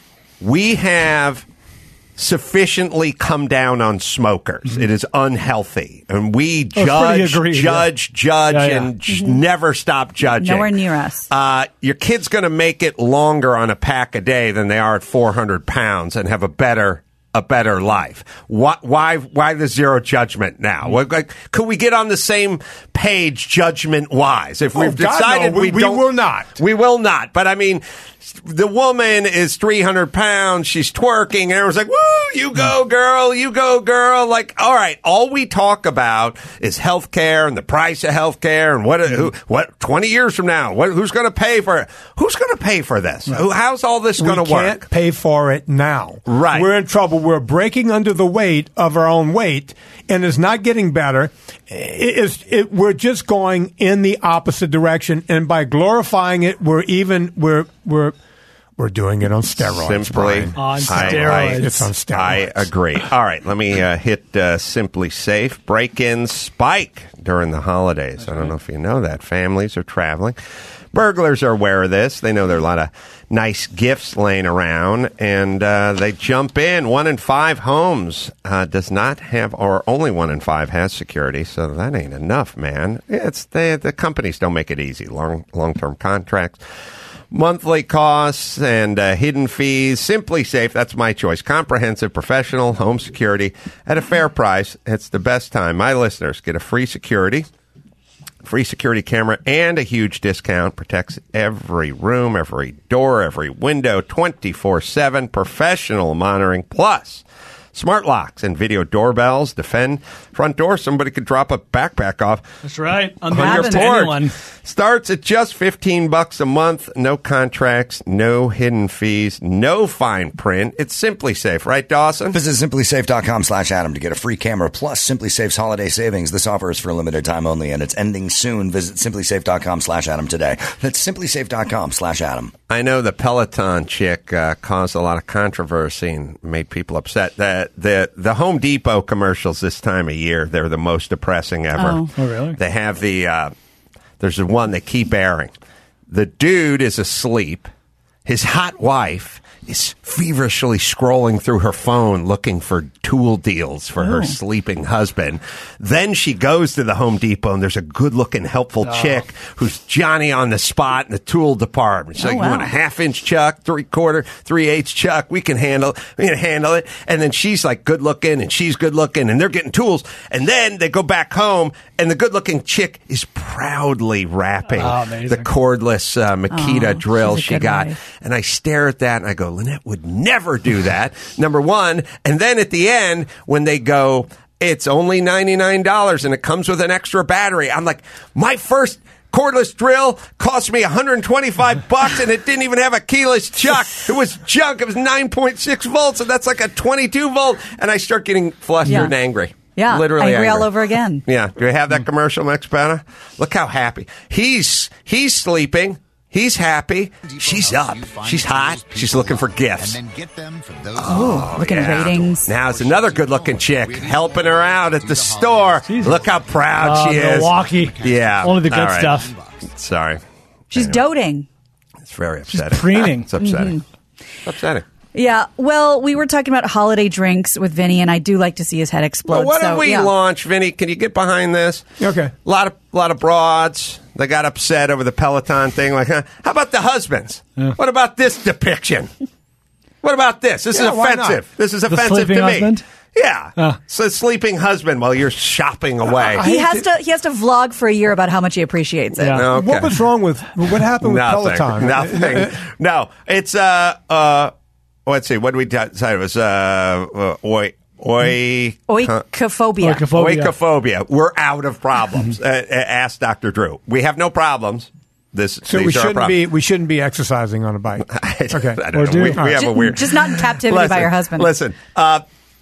we have sufficiently come down on smokers. It is unhealthy, and we Oh, it's pretty judge, agreed, yeah. judge, judge, Yeah, yeah. and j- never stop judging. Nowhere near us. Uh, your kid's going to make it longer on a pack a day than they are at four hundred pounds and have a better a better life. Why why why the zero judgment now? What, like, could we get on the same page judgment wise? If Oh, we've God, decided no. We- we, we don't, will not. we will not. But I mean, the woman is three hundred pounds. She's twerking. And everyone's like, woo, you go, girl. You go, girl. Like, all right. All we talk about is health care and the price of health care and what, who, what, twenty years from now, what, who's going to pay for it? Who's going to pay for this? Who, how's all this We going to can't work? pay for it now. Right. We're in trouble. We're breaking under the weight of our own weight, and it's not getting better. It is, it, we're just going in the opposite direction, and by glorifying it, we're even we're we're we're doing it on steroids. Simply, Brian. On I- steroids. It's on steroids. I agree. All right, let me uh, hit uh, Simply Safe. Break-ins spike during the holidays. I don't know if you know that. Families are traveling. Burglars are aware of this. They know there are a lot of nice gifts laying around, and uh, they jump in. One in five homes uh, does not have, or only one in five has security, so that ain't enough, man. It's they, the companies don't make it easy. Long long-term contracts. Monthly costs and uh, hidden fees. Simply Safe, that's my choice. Comprehensive professional home security at a fair price. It's the best time. My listeners get a free security, free security camera, and a huge discount. Protects every room, every door, every window, twenty-four seven professional monitoring. Plus, Smart locks and video doorbells defend front door. Somebody could drop a backpack off. That's right. On On your to porch. anyone. Starts at just fifteen bucks a month. No contracts, no hidden fees, no fine print. It's Simply Safe, right, Dawson? Visit simply safe dot com slash Adam to get a free camera plus Simply Safe's holiday savings. This offer is for a limited time only, and it's ending soon. Visit simply safe dot com slash Adam today. That's simply safe dot com slash Adam. I know the Peloton chick uh, caused a lot of controversy and made people upset. The, the, the Home Depot commercials this time of year, they're the most depressing ever. Oh, oh really? They have the, uh, there's the one they keep airing. The dude is asleep. His hot wife is feverishly scrolling through her phone looking for tool deals for Oh. her sleeping husband. Then she goes to the Home Depot, and there's a good-looking, helpful Oh. chick who's Johnny on the spot in the tool department. She's Oh, like, wow. you want a half-inch chuck, three-quarter, three-eighths chuck? We can handle we can handle it. And then she's like good-looking, and she's good-looking, and they're getting tools. And then they go back home, and the good-looking chick is proudly wrapping Oh, amazing. the cordless uh, Makita Oh, drill she's a she good got. wife. And I stare at that, and I go, Lynette would never do that, number one. And then at the end, when they go, it's only ninety-nine dollars, and it comes with an extra battery. I'm like, my first cordless drill cost me one hundred twenty-five bucks, and it didn't even have a keyless chuck. It was junk. It was nine point six volts, and that's like a twenty-two volt. And I start getting flustered Yeah. and angry. Yeah, Literally angry all angry. over again. Yeah. Do we have that commercial, Max Pena? Look how happy. He's he's sleeping. He's happy. She's up. She's hot. She's looking for gifts. Oh, looking at ratings. Now it's another good-looking chick helping her out at the store. Look how proud Oh, she is. Milwaukee. Yeah. Only the good All right. stuff. Sorry. She's doting. It's very upsetting. preening. It's upsetting. Mm-hmm. It's upsetting. Yeah, well, we were talking about holiday drinks with Vinny, and I do like to see his head explode. Well, what so, did we yeah. launch, Vinny? Can you get behind this? Okay. A lot of lot of broads. They got upset over the Peloton thing. Like, huh? How about the husbands? What about this depiction? What about this? This Yeah, is why not? offensive. This is The offensive sleeping to me. husband? Yeah. Uh. So sleeping husband while you're shopping away. He has to. He has to vlog for a year about how much he appreciates it. Yeah. Okay. What was wrong with what happened with Nothing. Peloton? Nothing. No. It's uh uh. Let's see. What did we decide? It was uh, uh oi oi Oikophobia. Oikophobia. Oikophobia. We're out of problems. uh, uh, ask Doctor Drew. We have no problems. This So these we are our shouldn't problems. be we shouldn't be exercising on a bike. Okay. I Or don't know. do. We, we have a Just- weird. just not in captivity listen, by your husband. Listen. Uh,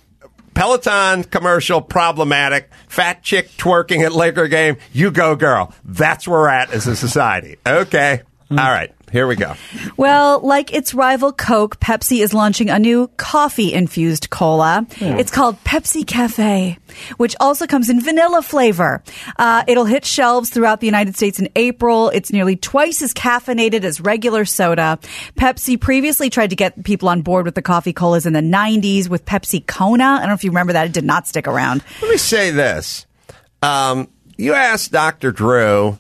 Peloton commercial problematic. Fat chick twerking at Laker game. You go, girl. That's where we're at as a society. Okay. All right. Here we go. Well, like its rival Coke, Pepsi is launching a new coffee-infused cola. It's called Pepsi Cafe, which also comes in vanilla flavor. Uh, it'll hit shelves throughout the United States in April. It's nearly twice as caffeinated as regular soda. Pepsi previously tried to get people on board with the coffee colas in the nineties with Pepsi Kona. I don't know if you remember that. It did not stick around. Let me say this. Um, you asked Doctor Drew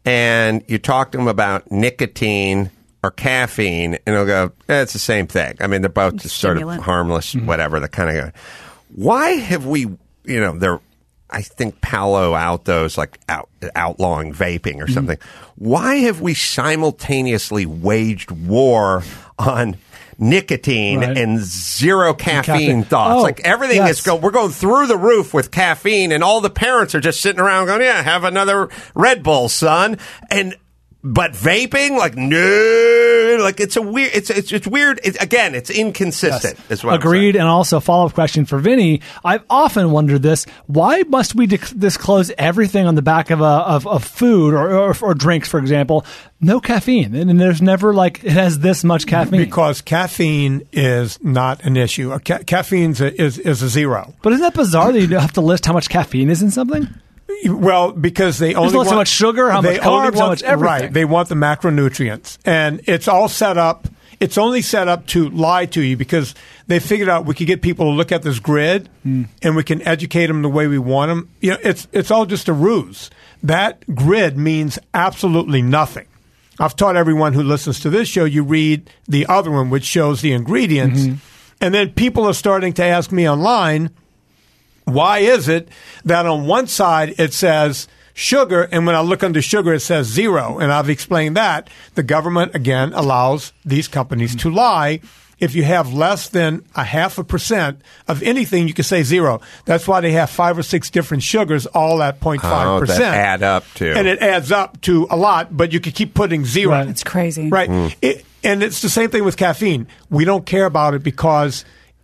and you talk to him about nicotine or caffeine, and he'll go, eh, it's the same thing. I mean, they're both just sort of Stimulant. harmless, whatever, the kind of. Why have we, you know, they're, I think Palo Alto's like out, outlawing vaping or something. Why have we simultaneously waged war on nicotine Right. and zero caffeine, caffeine. thoughts? Oh, like everything yes. is going, we're going through the roof with caffeine, and all the parents are just sitting around going, yeah, have another Red Bull, son. And, but vaping, like, no, like it's a weird, it's, it's, it's weird. It, again, it's inconsistent. Is what I'm Agreed. saying. And also, follow up question for Vinny. I've often wondered this: why must we dic- disclose everything on the back of a of, of food or, or or drinks, for example? No caffeine, and, and there's never like it has this much caffeine. Because caffeine is not an issue. Ca- caffeine is is a zero. But isn't that bizarre that you have to list how much caffeine is in something? Well, because they only There's not want so much sugar, how they much only carbs, how want- much everything. Right, they want the macronutrients, and it's all set up. It's only set up to lie to you because they figured out we could get people to look at this grid Mm. and we can educate them the way we want them. You know, it's it's all just a ruse. That grid means absolutely nothing. I've taught everyone who listens to this show, you read the other one, which shows the ingredients, Mm-hmm. and then people are starting to ask me online, why is it that on one side it says sugar, and when I look under sugar, it says zero? And I've explained that. The government, again, allows these companies to lie, if you have less than a half a percent of anything, you can say zero. That's why they have five or six different sugars, all at zero point five percent. Oh, that add up to. And it adds up to a lot, but you can keep putting zero. Right. It's crazy. Right. Mm. It, and it's the same thing with caffeine. We don't care about it because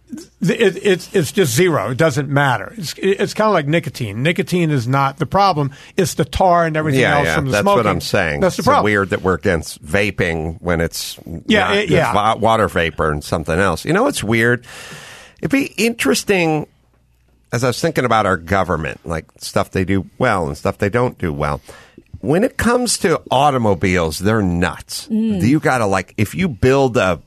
It, it's it's just zero. It doesn't matter. It's it's kind of like nicotine. Nicotine is not the problem. It's the tar and everything yeah, else yeah, from the that's smoking. what I'm saying. That's the it's problem. weird that we're against vaping when it's Yeah, not, it- yeah. it's va- water vapor and something else. You know what's weird? It'd be interesting, as I was thinking about our government, like stuff they do well and stuff they don't do well. When it comes to automobiles, they're nuts. Mm. You got to, like, if you build a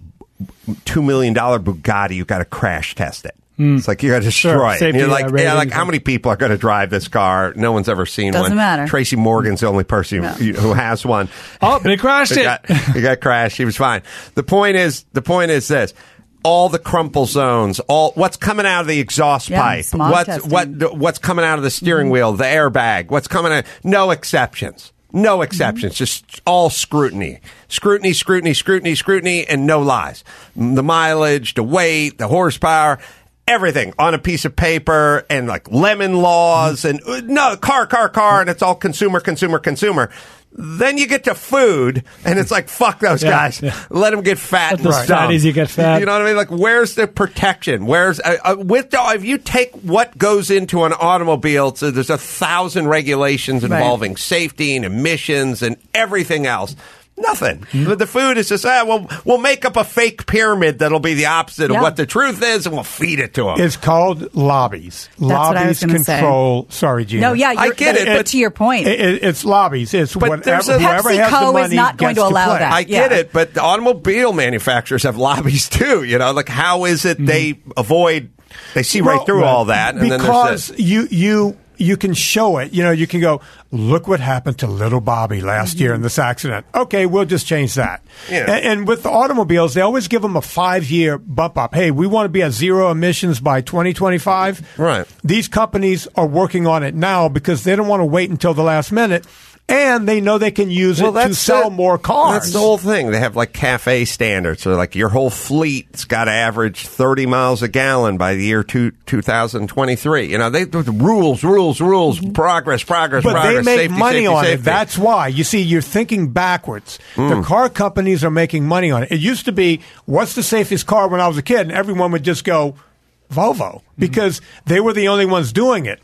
two million dollars Bugatti, you got to crash test it. Mm. It's like you got to Sure, destroy it. And safety, you're like, uh, yeah, like ratings how and- many people are going to drive this car? No one's ever seen Doesn't one. matter. Tracy Morgan's the only person No. who, who has one. Oh, but he crashed He it. got, he got crashed. He was fine. The point is, the point is this. All the crumple zones, all what's coming out of the exhaust Yeah, pipe, smog what's testing. what what's coming out of the steering wheel, the airbag, what's coming out, no exceptions. No exceptions, just all scrutiny. Scrutiny, scrutiny, scrutiny, scrutiny, and no lies. The mileage, the weight, the horsepower, everything on a piece of paper, and like lemon laws, and uh, no, car, car, car, and it's all consumer, consumer, consumer. Then you get to food, and it's like, fuck those Yeah, guys. yeah. Let them get fat Let and those dumb. fatties you get fat. You know what I mean? Like, where's the protection? Where's uh, uh, with the, if you take what goes into an automobile, so there's a thousand regulations Right. involving safety and emissions and everything else. Nothing. Mm-hmm. But the food is just, ah, well, we'll make up a fake pyramid that'll be the opposite Yeah. of what the truth is, and we'll feed it to them. It's called lobbies. what I lobbies was gonna say. control. Sorry, Gina. No, yeah, I you're, get it, but but- to your point, It- it- it's lobbies. It's But whatever, there's a- whoever has the PepsiCo is money not going gets to allow play. that. I get Yeah. it, but the automobile manufacturers have lobbies too. You know, like how is it they avoid? They see right Well, through all that, and then there's because this. you you you can show it. You know, you can go, look what happened to little Bobby last year in this accident. Okay, we'll just change that. Yeah. And, and with the automobiles, they always give them a five year bump up. Hey, we want to be at zero emissions by twenty twenty-five. Right. These companies are working on it now because they don't want to wait until the last minute. And they know they can use Well, it to that's sell the- more cars. That's the whole thing. They have like cafe standards. So like your whole fleet's got to average thirty miles a gallon by the year two, two thousand twenty-three. You know, they rules, rules, rules, progress, progress, But progress, they make safety, money safety, on safety. it. That's why. You see, you're thinking backwards. Hmm. The car companies are making money on it. It used to be, what's the safest car when I was a kid? And everyone would just go, Volvo, because they were the only ones doing it.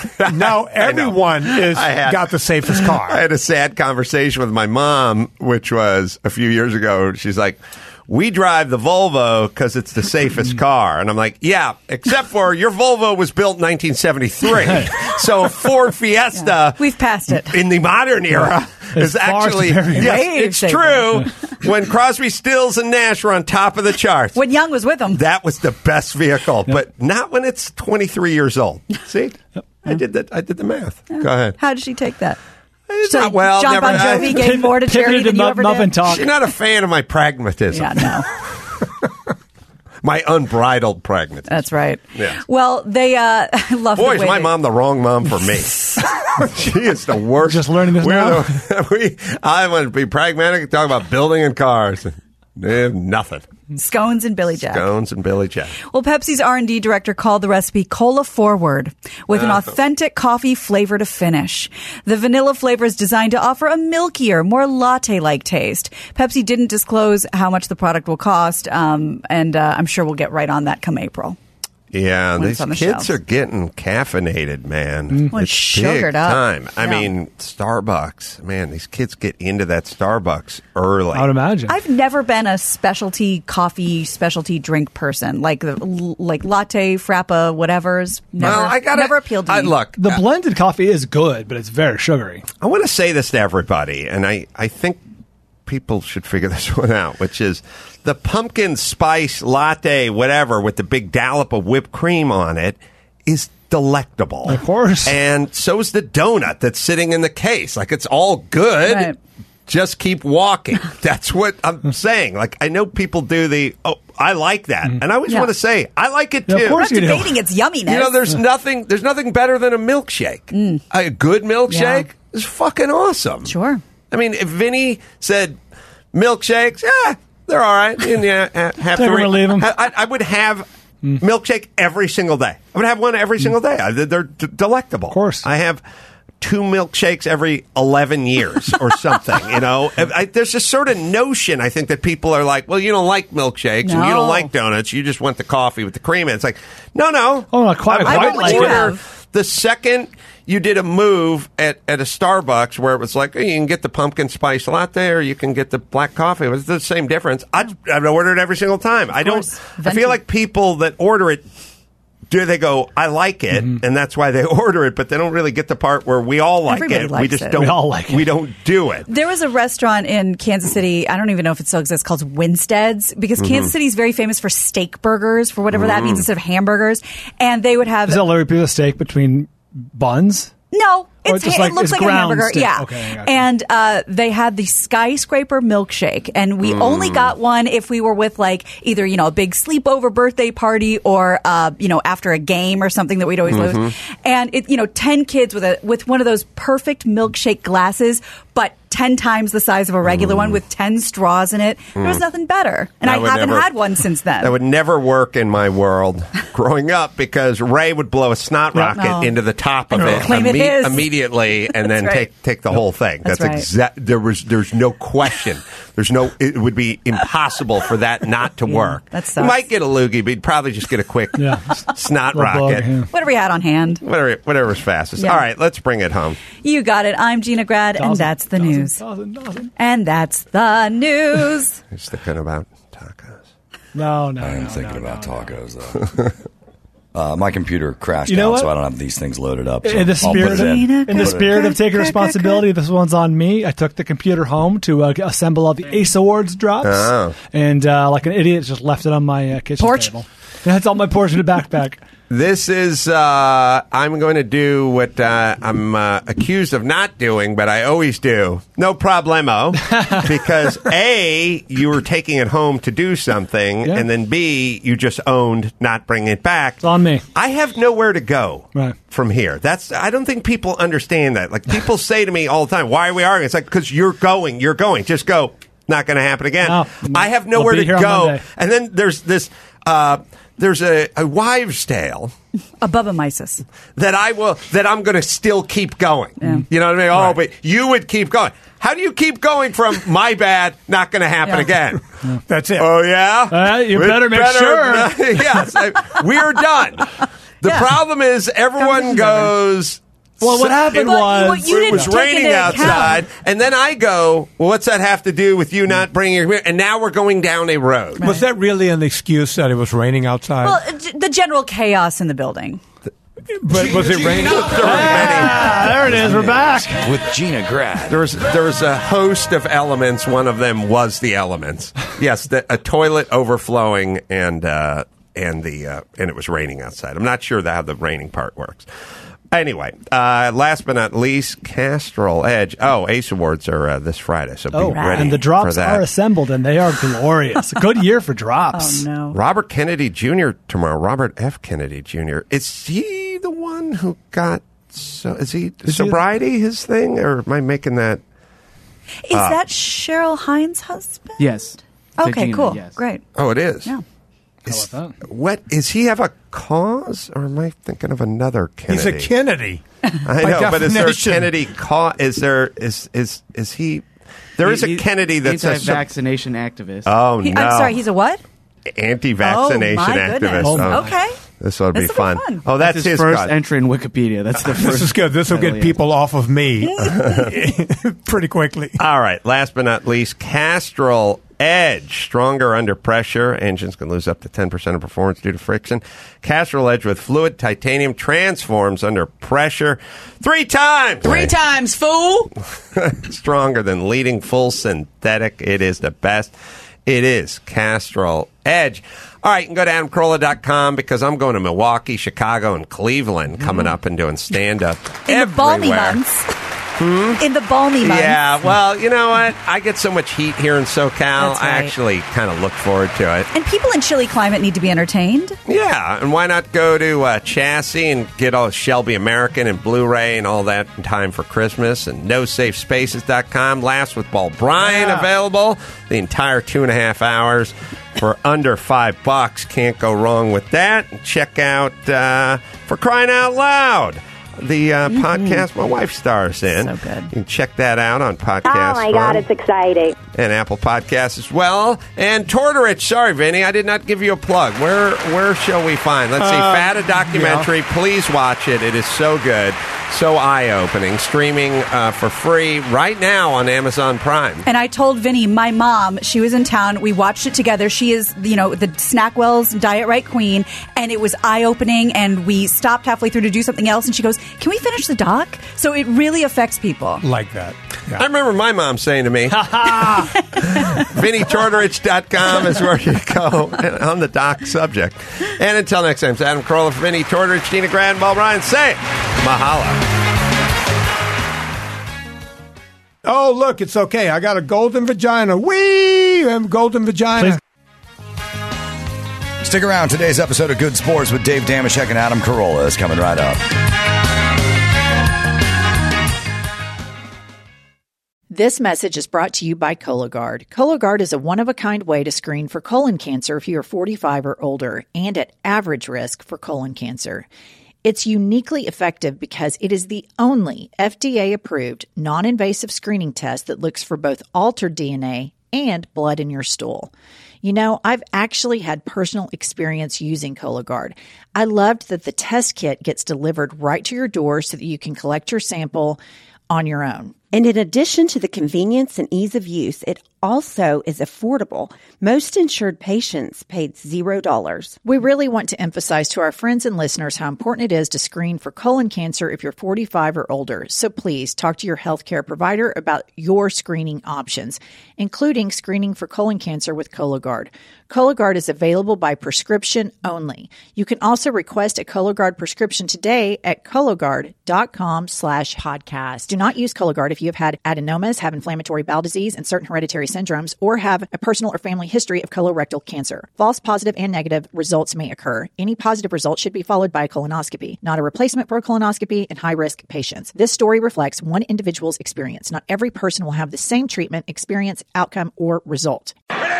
Now everyone is I had- got the safest car. I had a sad conversation with my mom, which was a few years ago. She's like, we drive the Volvo because it's the safest car. And I'm like, yeah, except for your Volvo was built in nineteen seventy-three. So a Ford Fiesta we've passed it. in the modern era is It's far actually, superior. yes, Way it's safer. true. When Crosby, Stills, and Nash were on top of the charts. When Young was with them. That was the best vehicle, but not when it's twenty-three years old. See? I did that. I did the math. Go ahead. How did she take that? It's So not well. John never, Bon Jovi I- gave more to charity Pivoted than to you mu- ever muffin did? talk. She's not a fan of my pragmatism. Yeah, no. My unbridled pragmatism. That's right. Yeah. Well, they uh, love Boy, the is way my they- mom the wrong mom for me. She is the worst. Just learning this We're now? the- we, I want to be pragmatic, talk about building and cars. Eh, nothing. Scones and Billy Jack. Scones and Billy Jack. Well, Pepsi's R and D director called the recipe Cola Forward with an Oh. authentic coffee flavor to finish. The vanilla flavor is designed to offer a milkier, more latte-like taste. Pepsi didn't disclose how much the product will cost, um, and uh, I'm sure we'll get right on that come April. Yeah, When these it's on the kids shelves. are getting caffeinated, man. Well, it's sugared big up. time. I Yeah. mean, Starbucks. Man, these kids get into that Starbucks early. I would imagine. I've never been a specialty coffee, specialty drink person, like the like latte, frappa, whatever's. Never, Well, I gotta- never appealed to I- me. look, the uh, blended coffee is good, but it's very sugary. I want to say this to everybody, and I, I think people should figure this one out, which is the pumpkin spice latte, whatever, with the big dollop of whipped cream on it, is delectable. Of course. And so is the donut that's sitting in the case. Like, it's all good. Right. Just keep walking. That's what I'm saying. Like, I know people do the, oh, I like that. And I always Yeah. want to say, I like it Yeah, too. of course I'm not you do. debating its yumminess. You know, there's nothing. There's nothing better than a milkshake. A good milkshake Yeah. is fucking awesome. Sure. I mean, if Vinny said milkshakes, yeah, they're all right. And, yeah, have Take to 'em or leave 'em. I, I would have milkshake every single day. I would have one every single day. I- They're d- delectable. Of course. I have two milkshakes every eleven years or something, you know? I, I, there's this sort of notion, I think, that people are like, well, you don't like milkshakes and you No. don't like donuts. You just want the coffee with the cream in it. It's like, no, no. Oh, I quite, I, I I quite would like order it. the second you did a move at, at a Starbucks where it was like, hey, you can get the pumpkin spice latte or you can get the black coffee. It was the same difference. I'd, I'd order it every single time. I don't. course. I Venti. feel like people that order it, do they go, I like it, Mm-hmm. and that's why they order it, but they don't really get the part where we all like Everybody it. likes we just it. don't. We all like it. We don't do it. There was a restaurant in Kansas City. I don't even know if it still exists, called Winstead's, because Kansas City is very famous for steak burgers, for whatever that means, instead of hamburgers. And they would have Is that Larry Pizza steak between buns? no. Or It's, just ha- like- it looks it's like a ground hamburger, steak. yeah. Okay, I gotcha. And uh, they had the skyscraper milkshake, and we only got one if we were with like either you know a big sleepover birthday party or uh, you know after a game or something that we'd always lose. And it you know ten kids with a with one of those perfect milkshake glasses, but ten times the size of a regular one with ten straws in it. There was nothing better, and That I would haven't never- had one since then. That would never work in my world growing up because Ray would blow a snot rocket No. into the top of And it claim it his. immediately and then That's right. take take the whole thing. That's That's, right. exact. There was there's no question. There's no. It would be impossible for that not to work. that You sucks. might get a loogie, but you'd probably just get a quick Yeah. snot Little bug, rocket. yeah. Whatever you had on hand. Whatever, whatever's fastest. Yeah. All right, let's bring it home. You got it. I'm Gina Grad, and Dozen, that's the dozen, news. dozen, dozen. And that's the news. He's thinking about tacos. No, no, I am no, thinking no, about no, no. tacos, though. Uh, my computer crashed You know out, what? so I don't have these things loaded up. So In the I'll put spirit, it in. of, in the Put it spirit of taking responsibility, this one's on me. I took the computer home to uh, assemble all the Ace Awards drops, Oh. and uh, like an idiot, just left it on my uh, kitchen Porch? table. That's all my porch in the backpack. This is, uh, I'm going to do what uh, I'm uh, accused of not doing, but I always do. No problemo. Because A, you were taking it home to do something, Yeah. and then B, you just owned not bringing it back. It's on me. I have nowhere to go Right. from here. That's I don't think people understand that. Like, people say to me all the time, why are we arguing? It's like, because you're going, you're going. Just go. Not going to happen again. No. I have We'll nowhere be to here on go. Monday. And then there's this... Uh, there's a, a wives' tale A Bubba Mises. that I will that I'm going to still keep going. You know what I mean? Oh, but you would keep going. How do you keep going from my bad, not going to happen Yeah. again? That's it. Oh yeah, Uh, you We better make sure. yes, I- we're done. The Yeah. problem is everyone Conversation's over. goes. Well, what "So- happened But was what you it didn't was take raining into outside, account- and then I go, well, what's that have to do with you not bringing your computer? And now we're going down a road. Was that really an excuse that it was raining outside? Well, uh, the general chaos in the building. but was it raining? Ah, there it is. We're back. With Gina Grad. There was there was a host of elements. One of them was the elements. Yes, the, a toilet overflowing and uh, and the uh, and it was raining outside. I'm not sure how the raining part works. Anyway, uh, last but not least, Castrol Edge. Oh, Ace Awards are uh, this Friday, so be Oh, ready and the for drops that. are assembled, and they are glorious. A good year for drops. Oh, no. Robert Kennedy Junior tomorrow. Robert F. Kennedy Junior Is he the one who got? So is he he- sobriety his thing, or am I making that? Is that Cheryl Hines' husband? Yes. To Okay, Gina, cool. yes. Great. Oh, it is. Yeah. Is, How about what is he have a cause, or am I thinking of another He's Kennedy? a Kennedy. I by know, but is there a definition. Kennedy cause? Is there is is is he? There is a He- Kennedy that's he's a a vaccination activist. Oh He- no! I'm sorry, he's a what? anti-vaccination Oh, my activist. goodness. Oh, Okay. This will be This'll be fun. fun. Oh, that's, That's his his first cause. entry in Wikipedia. That's the first. This is good. This will title get he has. people off of me pretty quickly. All right. Last but not least, Castrol Edge. Stronger under pressure. Engines can lose up to ten percent of performance due to friction. Castrol Edge with fluid titanium transforms under pressure three times. Three times, fool. Stronger than leading full synthetic. It is the best. It is Castrol Edge. All right, you can go to adam carolla dot com because I'm going to Milwaukee, Chicago, and Cleveland coming up and doing stand-up In the balmy everywhere. months. Hmm? In the balmy months. Yeah, well, you know what? I get so much heat here in SoCal. That's I right. actually kind of look forward to it. And people in chilly climate need to be entertained. Yeah, and why not go to uh, Chassis and get all Shelby American and Blu-ray and all that in time for Christmas, and no safe spaces dot com. Laughs with Paul Bryan Yeah. available the entire two and a half hours for under five bucks. Can't go wrong with that. And check out uh, For Crying Out Loud, the uh, Mm-hmm. podcast my wife stars in. So good. You can check that out on Podcast Oh, my God, One. it's exciting. And Apple Podcasts as well. And Tortorich, sorry, Vinny, I did not give you a plug. Where where shall we find? Let's see, Um, Fata documentary. Please watch it. It is so good, so eye-opening. Streaming uh, for free right now on Amazon Prime. And I told Vinny, my mom, she was in town. We watched it together. She is, you know, the Snackwell's Diet Right Queen, and it was eye-opening. And we stopped halfway through to do something else, and she goes, "Can we finish the doc?" So it really affects people. Like that. I remember my mom saying to me, Vinny Tortorich dot com is where you go on the doc subject. And until next time, it's Adam Carolla for Vinny Tortorich, Dina Grad, Paul Bryan. Say it. Mahalo. Oh, look, it's okay. I got a golden vagina. Whee! I have a golden vagina. Stick around. Today's episode of Good Sports with Dave Damashek and Adam Carolla is coming right up. This message is brought to you by Cologuard. Cologuard is a one-of-a-kind way to screen for colon cancer if you are forty-five or older and at average risk for colon cancer. It's uniquely effective because it is the only F D A-approved, non-invasive screening test that looks for both altered D N A and blood in your stool. You know, I've actually had personal experience using Cologuard. I loved that the test kit gets delivered right to your door so that you can collect your sample on your own. And in addition to the convenience and ease of use, it also is affordable. Most insured patients paid zero dollars. We really want to emphasize to our friends and listeners how important it is to screen for colon cancer if you're forty-five or older. So please talk to your healthcare provider about your screening options, including screening for colon cancer with Cologuard. Cologuard is available by prescription only. You can also request a Cologuard prescription today at Cologuard.com slash podcast. Do not use Cologuard if you have had adenomas, have inflammatory bowel disease and certain hereditary syndromes, or have a personal or family history of colorectal cancer. False positive and negative results may occur. Any positive result should be followed by a colonoscopy, not a replacement for a colonoscopy in high-risk patients. This story reflects one individual's experience. Not every person will have the same treatment, experience, outcome, or result.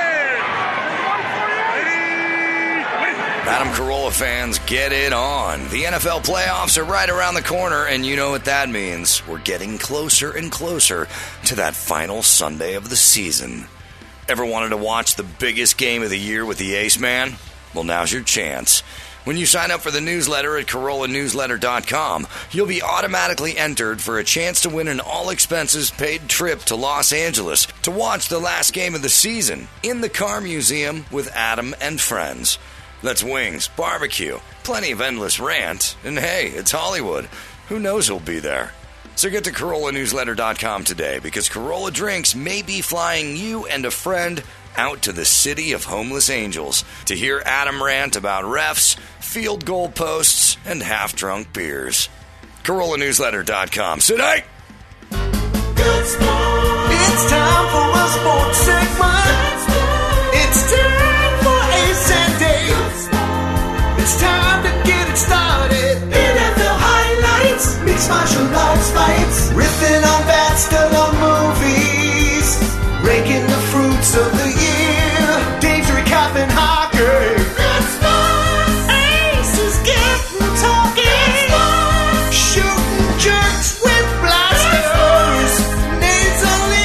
Adam Carolla fans, get it on. The N F L playoffs are right around the corner, and you know what that means. We're getting closer and closer to that final Sunday of the season. Ever wanted to watch the biggest game of the year with the Ace Man? Well, now's your chance. When you sign up for the newsletter at Carolla Newsletter dot com, you'll be automatically entered for a chance to win an all-expenses-paid trip to Los Angeles to watch the last game of the season in the Car Museum with Adam and friends. That's wings, barbecue, plenty of endless rant, and hey, it's Hollywood. Who knows who'll be there? So get to Carolla Newsletter dot com today, because Carolla Drinks may be flying you and a friend out to the city of homeless angels to hear Adam rant about refs, field goal posts, and half-drunk beers. Carolla Newsletter dot com. So, hey! Good sport. It's time for a sports segment. It's time for Ace and Dave. It's time to get it started. N F L highlights, mixed martial arts fights, riffing on bats, still on movies, ranking the fruits of the year. Dave's recapping hockey. That's fun. Ace is getting talking. Shooting jerks with blasters. Nasally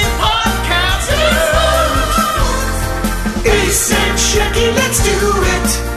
podcasters. Ace and Shecky, let's do it.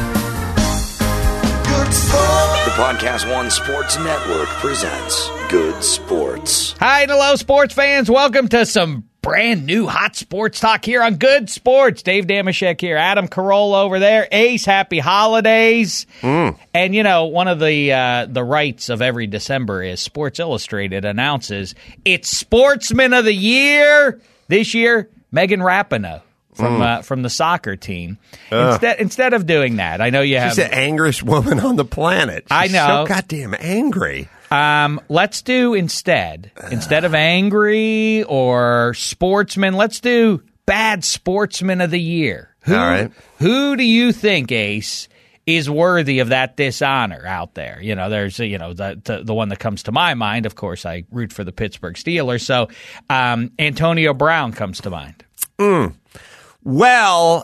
The Podcast One Sports Network presents Good Sports. Hi, hello, sports fans. Welcome to some brand new hot sports talk here on Good Sports. Dave Damashek here, Adam Carolla over there. Ace, happy holidays. Mm. And, you know, one of the uh, the rights of every December is Sports Illustrated announces it's Sportsman of the Year. This year, Megan Rapinoe. From Mm. uh, from the soccer team. Ugh. Instead instead of doing that, I know you have She's the angriest woman on the planet. She's I know. so goddamn angry. Um, let's do instead, instead of angry or sportsman, let's do bad sportsman of the year. Who, All right. Who do you think, Ace, is worthy of that dishonor out there? You know, there's, you know, the, the the one that comes to my mind. Of course, I root for the Pittsburgh Steelers. So um, Antonio Brown comes to mind. Mm. Well,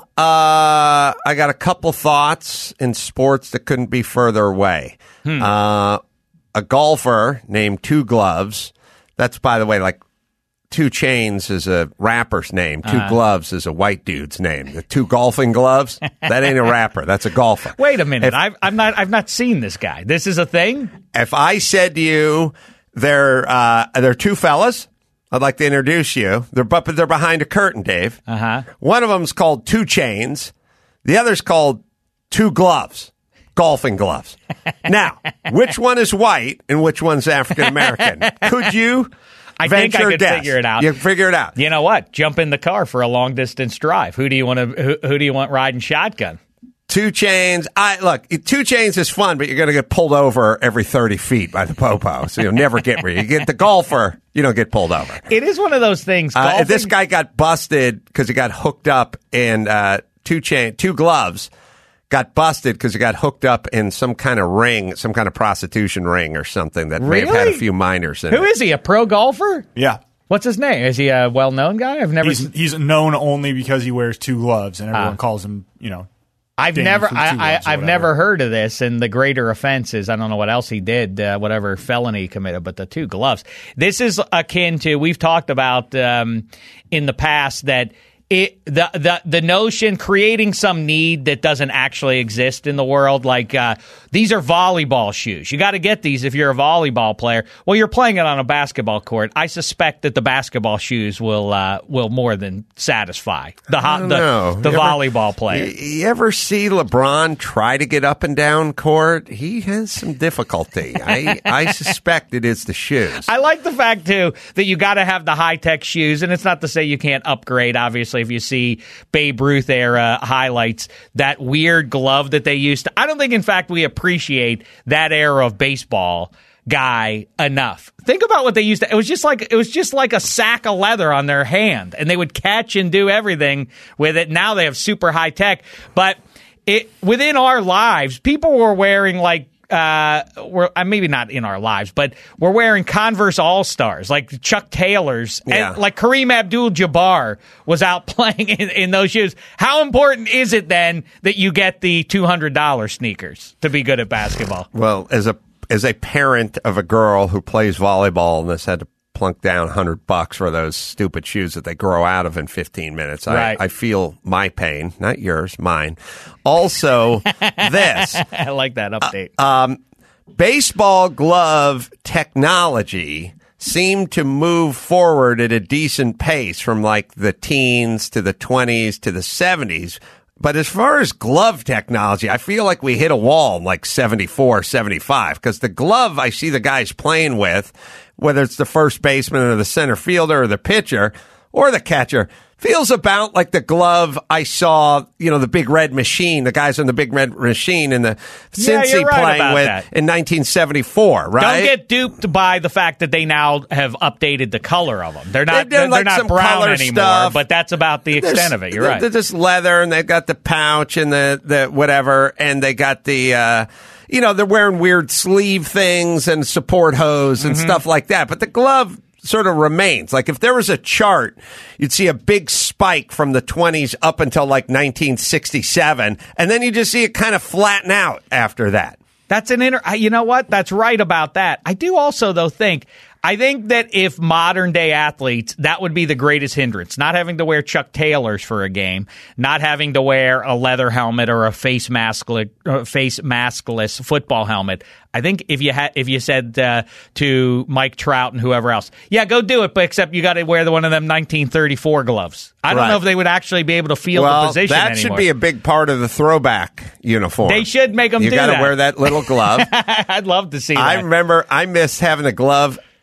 uh, I got a couple thoughts in sports that couldn't be further away. Hmm. Uh, a golfer named Two Gloves. That's, by the way, like Two Chains is a rapper's name. Two Uh. Gloves is a white dude's name. The Two Golfing Gloves, that ain't a rapper. That's a golfer. Wait a minute. If, I've, I'm not. I've not seen this guy. This is a thing. if I said to you, they're uh, they're two fellas, I'd like to introduce you. They're but they're behind a curtain, Dave. Uh huh. One of them's called Two Chains. The other's called Two Gloves, golfing gloves. Now, which one is white and which one's African American? Could you? I think I venture could guess? figure it out. You figure it out. You know what? Jump in the car for a long distance drive. Who do you want to? Who, who do you want riding shotgun? Two Chains. I look. Two Chains is fun, but you're going to get pulled over every thirty feet by the popo, so you'll never get where you get the golfer. You don't get pulled over. It is one of those things. Uh, golfing- this guy got busted because he got hooked up in uh, two chain, two gloves. Got busted because he got hooked up in some kind of ring, some kind of prostitution ring or something that may have had a Really? few minors in Who it. is he? A pro golfer? Yeah. What's his name? Is he a well-known guy? I've never. He's, seen. he's known only because he wears two gloves, and everyone Ah. calls him, you know. I've Danny never, from Two I, I, Gloves or I've whatever. never heard of this. And the greater offense is, I don't know what else he did, uh, whatever felony he committed, but the two gloves. This is akin to, we've talked about um, in the past that it the the the notion creating some need that doesn't actually exist in the world, like uh, these are volleyball shoes. You got to get these if you're a volleyball player. Well, you're playing it on a basketball court. I suspect that the basketball shoes will uh, will more than satisfy the I hot don't the, know. the You ever- volleyball player. You, you ever see LeBron try to get up and down court? He has some difficulty. I, I suspect it is the shoes. I like the fact, too, that you got to have the high-tech shoes, and it's not to say you can't upgrade, obviously, if you see Babe Ruth era highlights, that weird glove that they used to. I don't think, in fact, we appreciate that era of baseball guy enough. Think about what they used to. It was just like it was just like a sack of leather on their hand, and they would catch and do everything with it. Now they have super high tech, but it within our lives, people were wearing like. Uh, we're uh, maybe not in our lives, but we're wearing Converse All Stars, like Chuck Taylor's, Yeah. and like Kareem Abdul-Jabbar was out playing in, in those shoes. How important is it then that you get the two hundred dollars sneakers to be good at basketball? Well, as a as a parent of a girl who plays volleyball and has had to plunk down a hundred bucks for those stupid shoes that they grow out of in fifteen minutes, Right. I, I feel my pain, not yours, mine. Also, this. I like that update. Um, baseball glove technology seemed to move forward at a decent pace from like the teens to the twenties to the seventies. But as far as glove technology, I feel like we hit a wall in like seventy-four, seventy-five, because the glove I see the guys playing with, whether it's the first baseman or the center fielder or the pitcher or the catcher, feels about like the glove I saw, you know, the Big Red Machine, the guys on the Big Red Machine in the Yeah, Cincy you're right playing about with that. in nineteen seventy-four, right? Don't get duped by the fact that they now have updated the color of them. They're not They've done, they're, like, they're some not brown color anymore, stuff. but that's about the extent There's- of it. You're they're, right. They're just leather, and they've got the pouch and the, the whatever, and they got the, uh, you know, they're wearing weird sleeve things and support hose and Mhm. stuff like that. But the glove sort of remains. Like if there was a chart, you'd see a big spike from the twenties up until like nineteen sixty-seven, and then you just see it kind of flatten out after that. That's an inter. You know what? That's right about that. I do also, though, think. I think that if modern day athletes, that would be the greatest hindrance. Not having to wear Chuck Taylors for a game, not having to wear a leather helmet or a face maskless, uh, face maskless football helmet. I think if you had, if you said uh, to Mike Trout and whoever else, yeah, go do it, but except you got to wear the one of them nineteen thirty-four gloves. I don't Right. know if they would actually be able to feel well, the position that anymore. should be a big part of the throwback uniform. They should make them You do gotta that. wear that little glove. I'd love to see that. I remember I missed having a glove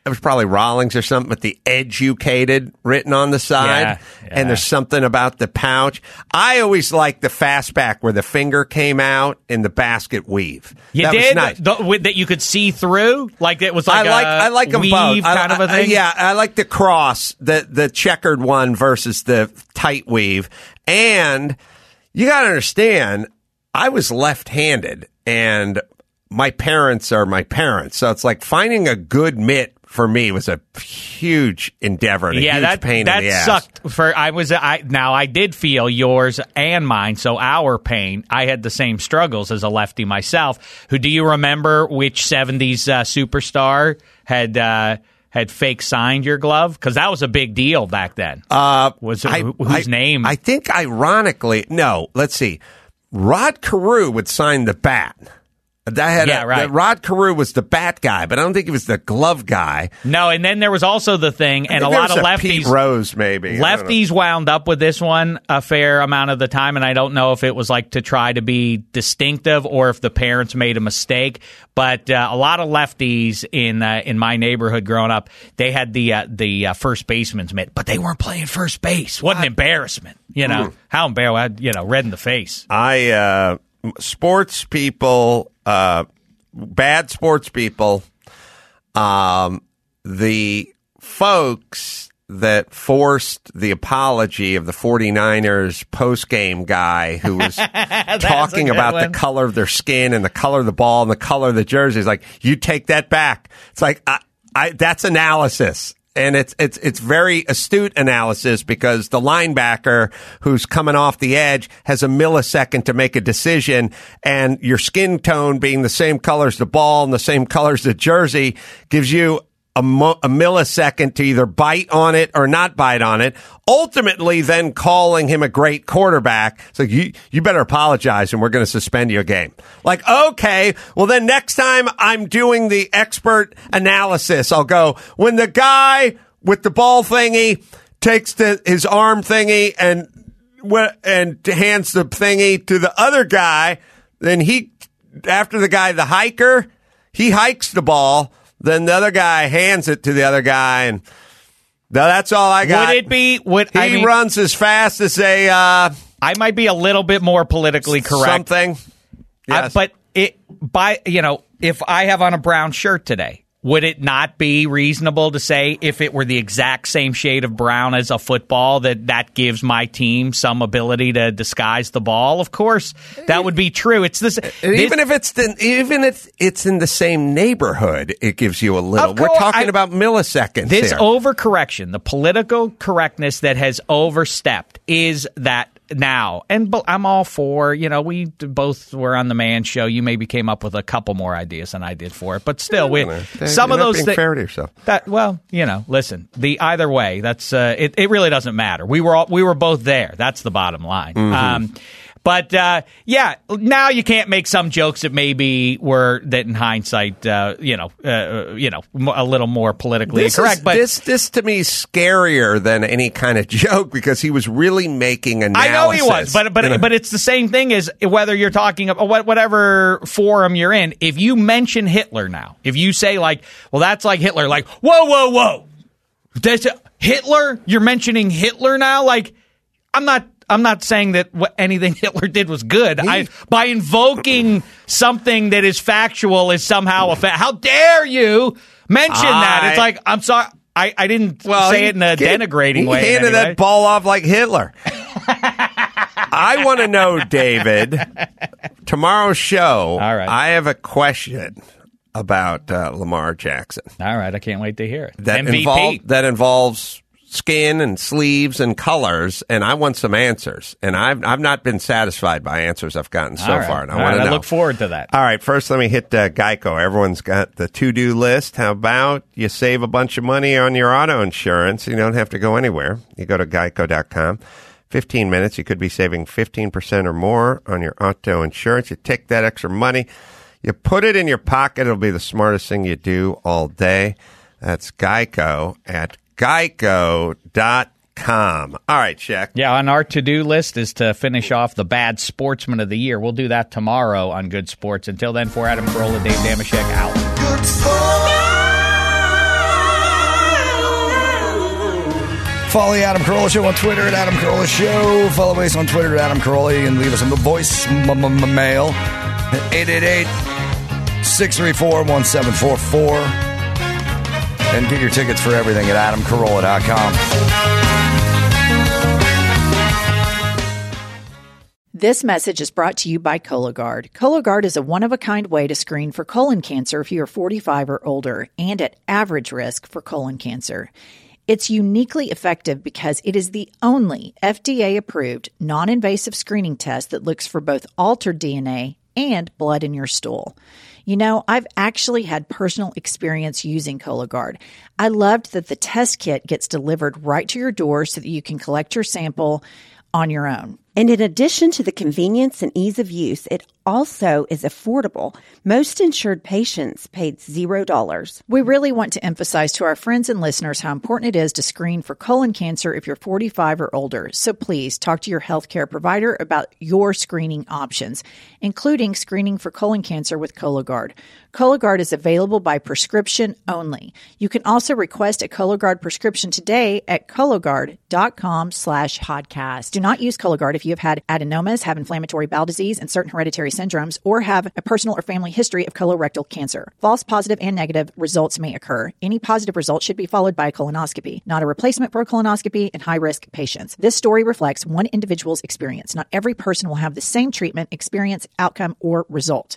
it was probably Rawlings or something, with the educated written on the side. Yeah, yeah. And there's something about the pouch. I always liked the fastback where the finger came out in the basket weave. You that did? Was nice. The- with- that you could see through? Like it was like I like a I like them weave both. I- kind of a I- thing? yeah, I like the cross, the the checkered one versus the tight weave. And you got to understand, I was left-handed, and my parents are my parents, so it's like finding a good mitt for me was a huge endeavor and a yeah, huge that, pain that in the ass. sucked. For I was I now I did feel yours and mine, so our pain. I had the same struggles as a lefty myself. Who do you remember? Which seventies uh, superstar had uh, had fake signed your glove? Because that was a big deal back then. Uh, was it, I, whose I, name? I think, ironically, no. Let's see. Rod Carew would sign the bat. That had Yeah, a, right. the- Rod Carew was the bat guy, but I don't think he was the glove guy. No, and then there was also the thing, I and a think there lot of was lefties. Pete Rose, maybe. I don't know. Lefties wound up with this one a fair amount of the time, and I don't know if it was like to try to be distinctive or if the parents made a mistake. But uh, a lot of lefties in uh, in my neighborhood growing up, they had the uh, the uh, first baseman's mitt, but they weren't playing first base. What an embarrassment! You know Mm. how embarrassing! You know, red in the face. I uh, sports people, uh, bad sports people, um, the folks that forced the apology of the 49ers post-game guy who was talking good about one. the color of their skin and the color of the ball and the color of the jerseys. Like, you take that back. It's like, I, I, that's analysis. And it's it's it's very astute analysis, because the linebacker who's coming off the edge has a millisecond to make a decision, and your skin tone being the same color as the ball and the same color as the jersey gives you a, mo- a millisecond to either bite on it or not bite on it, ultimately then calling him a great quarterback. So you, you better apologize and we're going to suspend you a game. Like, okay, well then next time I'm doing the expert analysis, I'll go, when the guy with the ball thingy takes the, his arm thingy and, and hands the thingy to the other guy, then he, after the guy, the hiker, he hikes the ball. Then the other guy hands it to the other guy, and now that's all I got. Would it be? Would he I mean, runs as fast as a? Uh, I might be a little bit more politically correct. Something, yes. I, but it by you know, if I have on a brown shirt today, would it not be reasonable to say, if it were the exact same shade of brown as a football, that that gives my team some ability to disguise the ball? Of course, that would be true. It's this, this even if it's the, even if it's in the same neighborhood, it gives you a little. Of We're course, talking I- about milliseconds. This here. overcorrection, the political correctness that has overstepped, is that now. And bo- I'm all for, you know, we both were on the Man Show. You maybe came up with a couple more ideas than I did for it, but still, we some You're of not those being thi- fair to yourself. That well, you know, listen. The either way, that's uh, it. It really doesn't matter. We were all, we were both there. That's the bottom line. Mm-hmm. Um, but uh, yeah, now you can't make some jokes that maybe were that in hindsight, uh, you know, uh, you know, m- a little more politically This incorrect. is, but this, this to me is scarier than any kind of joke, because he was really making analysis. I know he was, but but in a- but it's the same thing as whether you're talking about what- whatever forum you're in. If you mention Hitler now, if you say like, well, that's like Hitler, like, whoa, whoa, whoa, that's Hitler. You're mentioning Hitler now. Like, I'm not. I'm not saying that what anything Hitler did was good. I by invoking something that is factual is somehow a fact. How dare you mention that? I- It's like, I'm sorry. I, I didn't Well, say he- it in a he- denigrating he way. in handed any way. that ball off like Hitler. I want to know, David, tomorrow's show, All right. I have a question about uh, Lamar Jackson. All right, I can't wait to hear it. That, M V P. involve, that involves skin and sleeves and colors, and I want some answers. And I've I've not been satisfied by answers I've gotten so All right. far, and I All want right, to I know. look forward to that. All right, first let me hit uh, Geico. Everyone's got the to-do list. How about you save a bunch of money on your auto insurance? You don't have to go anywhere. You go to geico dot com. fifteen minutes, you could be saving fifteen percent or more on your auto insurance. You take that extra money, you put it in your pocket. It'll be the smartest thing you do all day. That's Geico at geico dot com. All right, Shaq. Yeah, on our to-do list is to finish off the bad sportsman of the year. We'll do that tomorrow on Good Sports. Until then, for Adam Carolla, Dave Damashek, out. Good sport. Follow the Adam Carolla Show on Twitter at Adam Carolla Show. Follow us on Twitter at Adam Carolla. You can leave us a voice m- m- mail at eight eight eight, six three four, one seven four four. And get your tickets for everything at adam carolla dot com. This message is brought to you by Cologuard. Cologuard is a one-of-a-kind way to screen for colon cancer if you are forty-five or older and at average risk for colon cancer. It's uniquely effective because it is the only F D A-approved, non-invasive screening test that looks for both altered D N A and blood in your stool. You know, I've actually had personal experience using Cologuard. I loved that the test kit gets delivered right to your door so that you can collect your sample on your own. And in addition to the convenience and ease of use, it also is affordable. Most insured patients paid zero dollars. We really want to emphasize to our friends and listeners how important it is to screen for colon cancer if you're forty-five or older. So please talk to your healthcare provider about your screening options, including screening for colon cancer with Cologuard. Cologuard is available by prescription only. You can also request a Cologuard prescription today at Cologuard.com slash podcast. Do not use Cologuard if you have had adenomas, have inflammatory bowel disease, and certain hereditary syndromes, or have a personal or family history of colorectal cancer. False positive and negative results may occur. Any positive result should be followed by a colonoscopy, not a replacement for a colonoscopy in high-risk patients. This story reflects one individual's experience. Not every person will have the same treatment, experience, outcome, or result.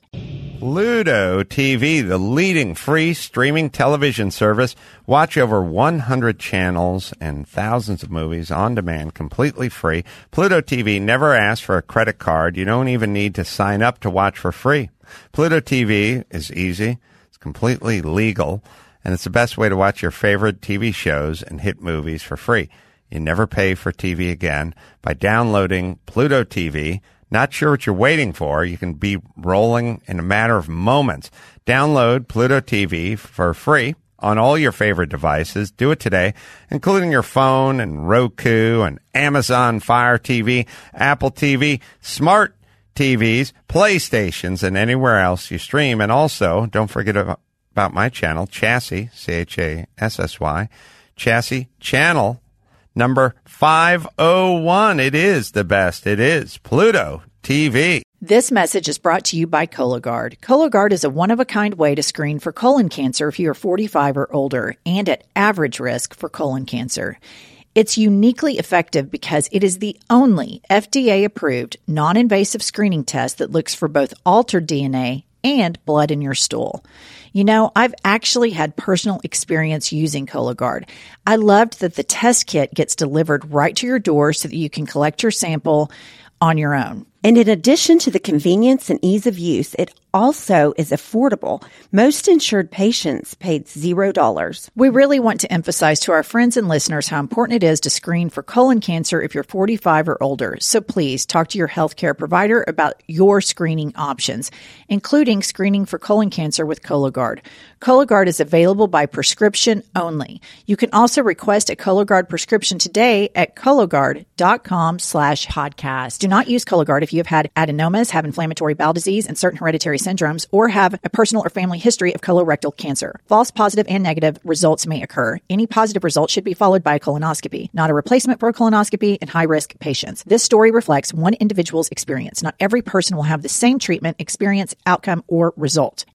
Pluto T V, the leading free streaming television service. Watch over one hundred channels and thousands of movies on demand, completely free. Pluto T V never asks for a credit card. You don't even need to sign up to watch for free. Pluto T V is easy. It's completely legal, and it's the best way to watch your favorite T V shows and hit movies for free. You never pay for T V again by downloading Pluto T V. Not sure what you're waiting for? You can be rolling in a matter of moments. Download Pluto T V for free on all your favorite devices. Do it today, including your phone and Roku and Amazon Fire T V, Apple T V, smart T Vs, PlayStations, and anywhere else you stream. And also, don't forget about my channel, Chassis, C H A S S Y, Chassis Channel number five oh one. It is the best. It is Pluto T V. This message is brought to you by Cologuard. Cologuard is a one-of-a-kind way to screen for colon cancer if you are forty-five or older and at average risk for colon cancer. It's uniquely effective because it is the only F D A-approved, non-invasive screening test that looks for both altered D N A and blood in your stool. You know, I've actually had personal experience using Cologuard. I loved that the test kit gets delivered right to your door so that you can collect your sample on your own. And in addition to the convenience and ease of use, it also is affordable. Most insured patients paid zero dollars. We really want to emphasize to our friends and listeners how important it is to screen for colon cancer if you're forty-five or older. So please talk to your healthcare provider about your screening options, including screening for colon cancer with Cologuard. Cologuard is available by prescription only. You can also request a Cologuard prescription today at Cologuard.com slash podcast. Do not use Cologuard if you have had adenomas, have inflammatory bowel disease, and certain hereditary syndromes, or have a personal or family history of colorectal cancer. False positive and negative results may occur. Any positive result should be followed by a colonoscopy, not a replacement for a colonoscopy in high-risk patients. This story reflects one individual's experience. Not every person will have the same treatment, experience, outcome, or result.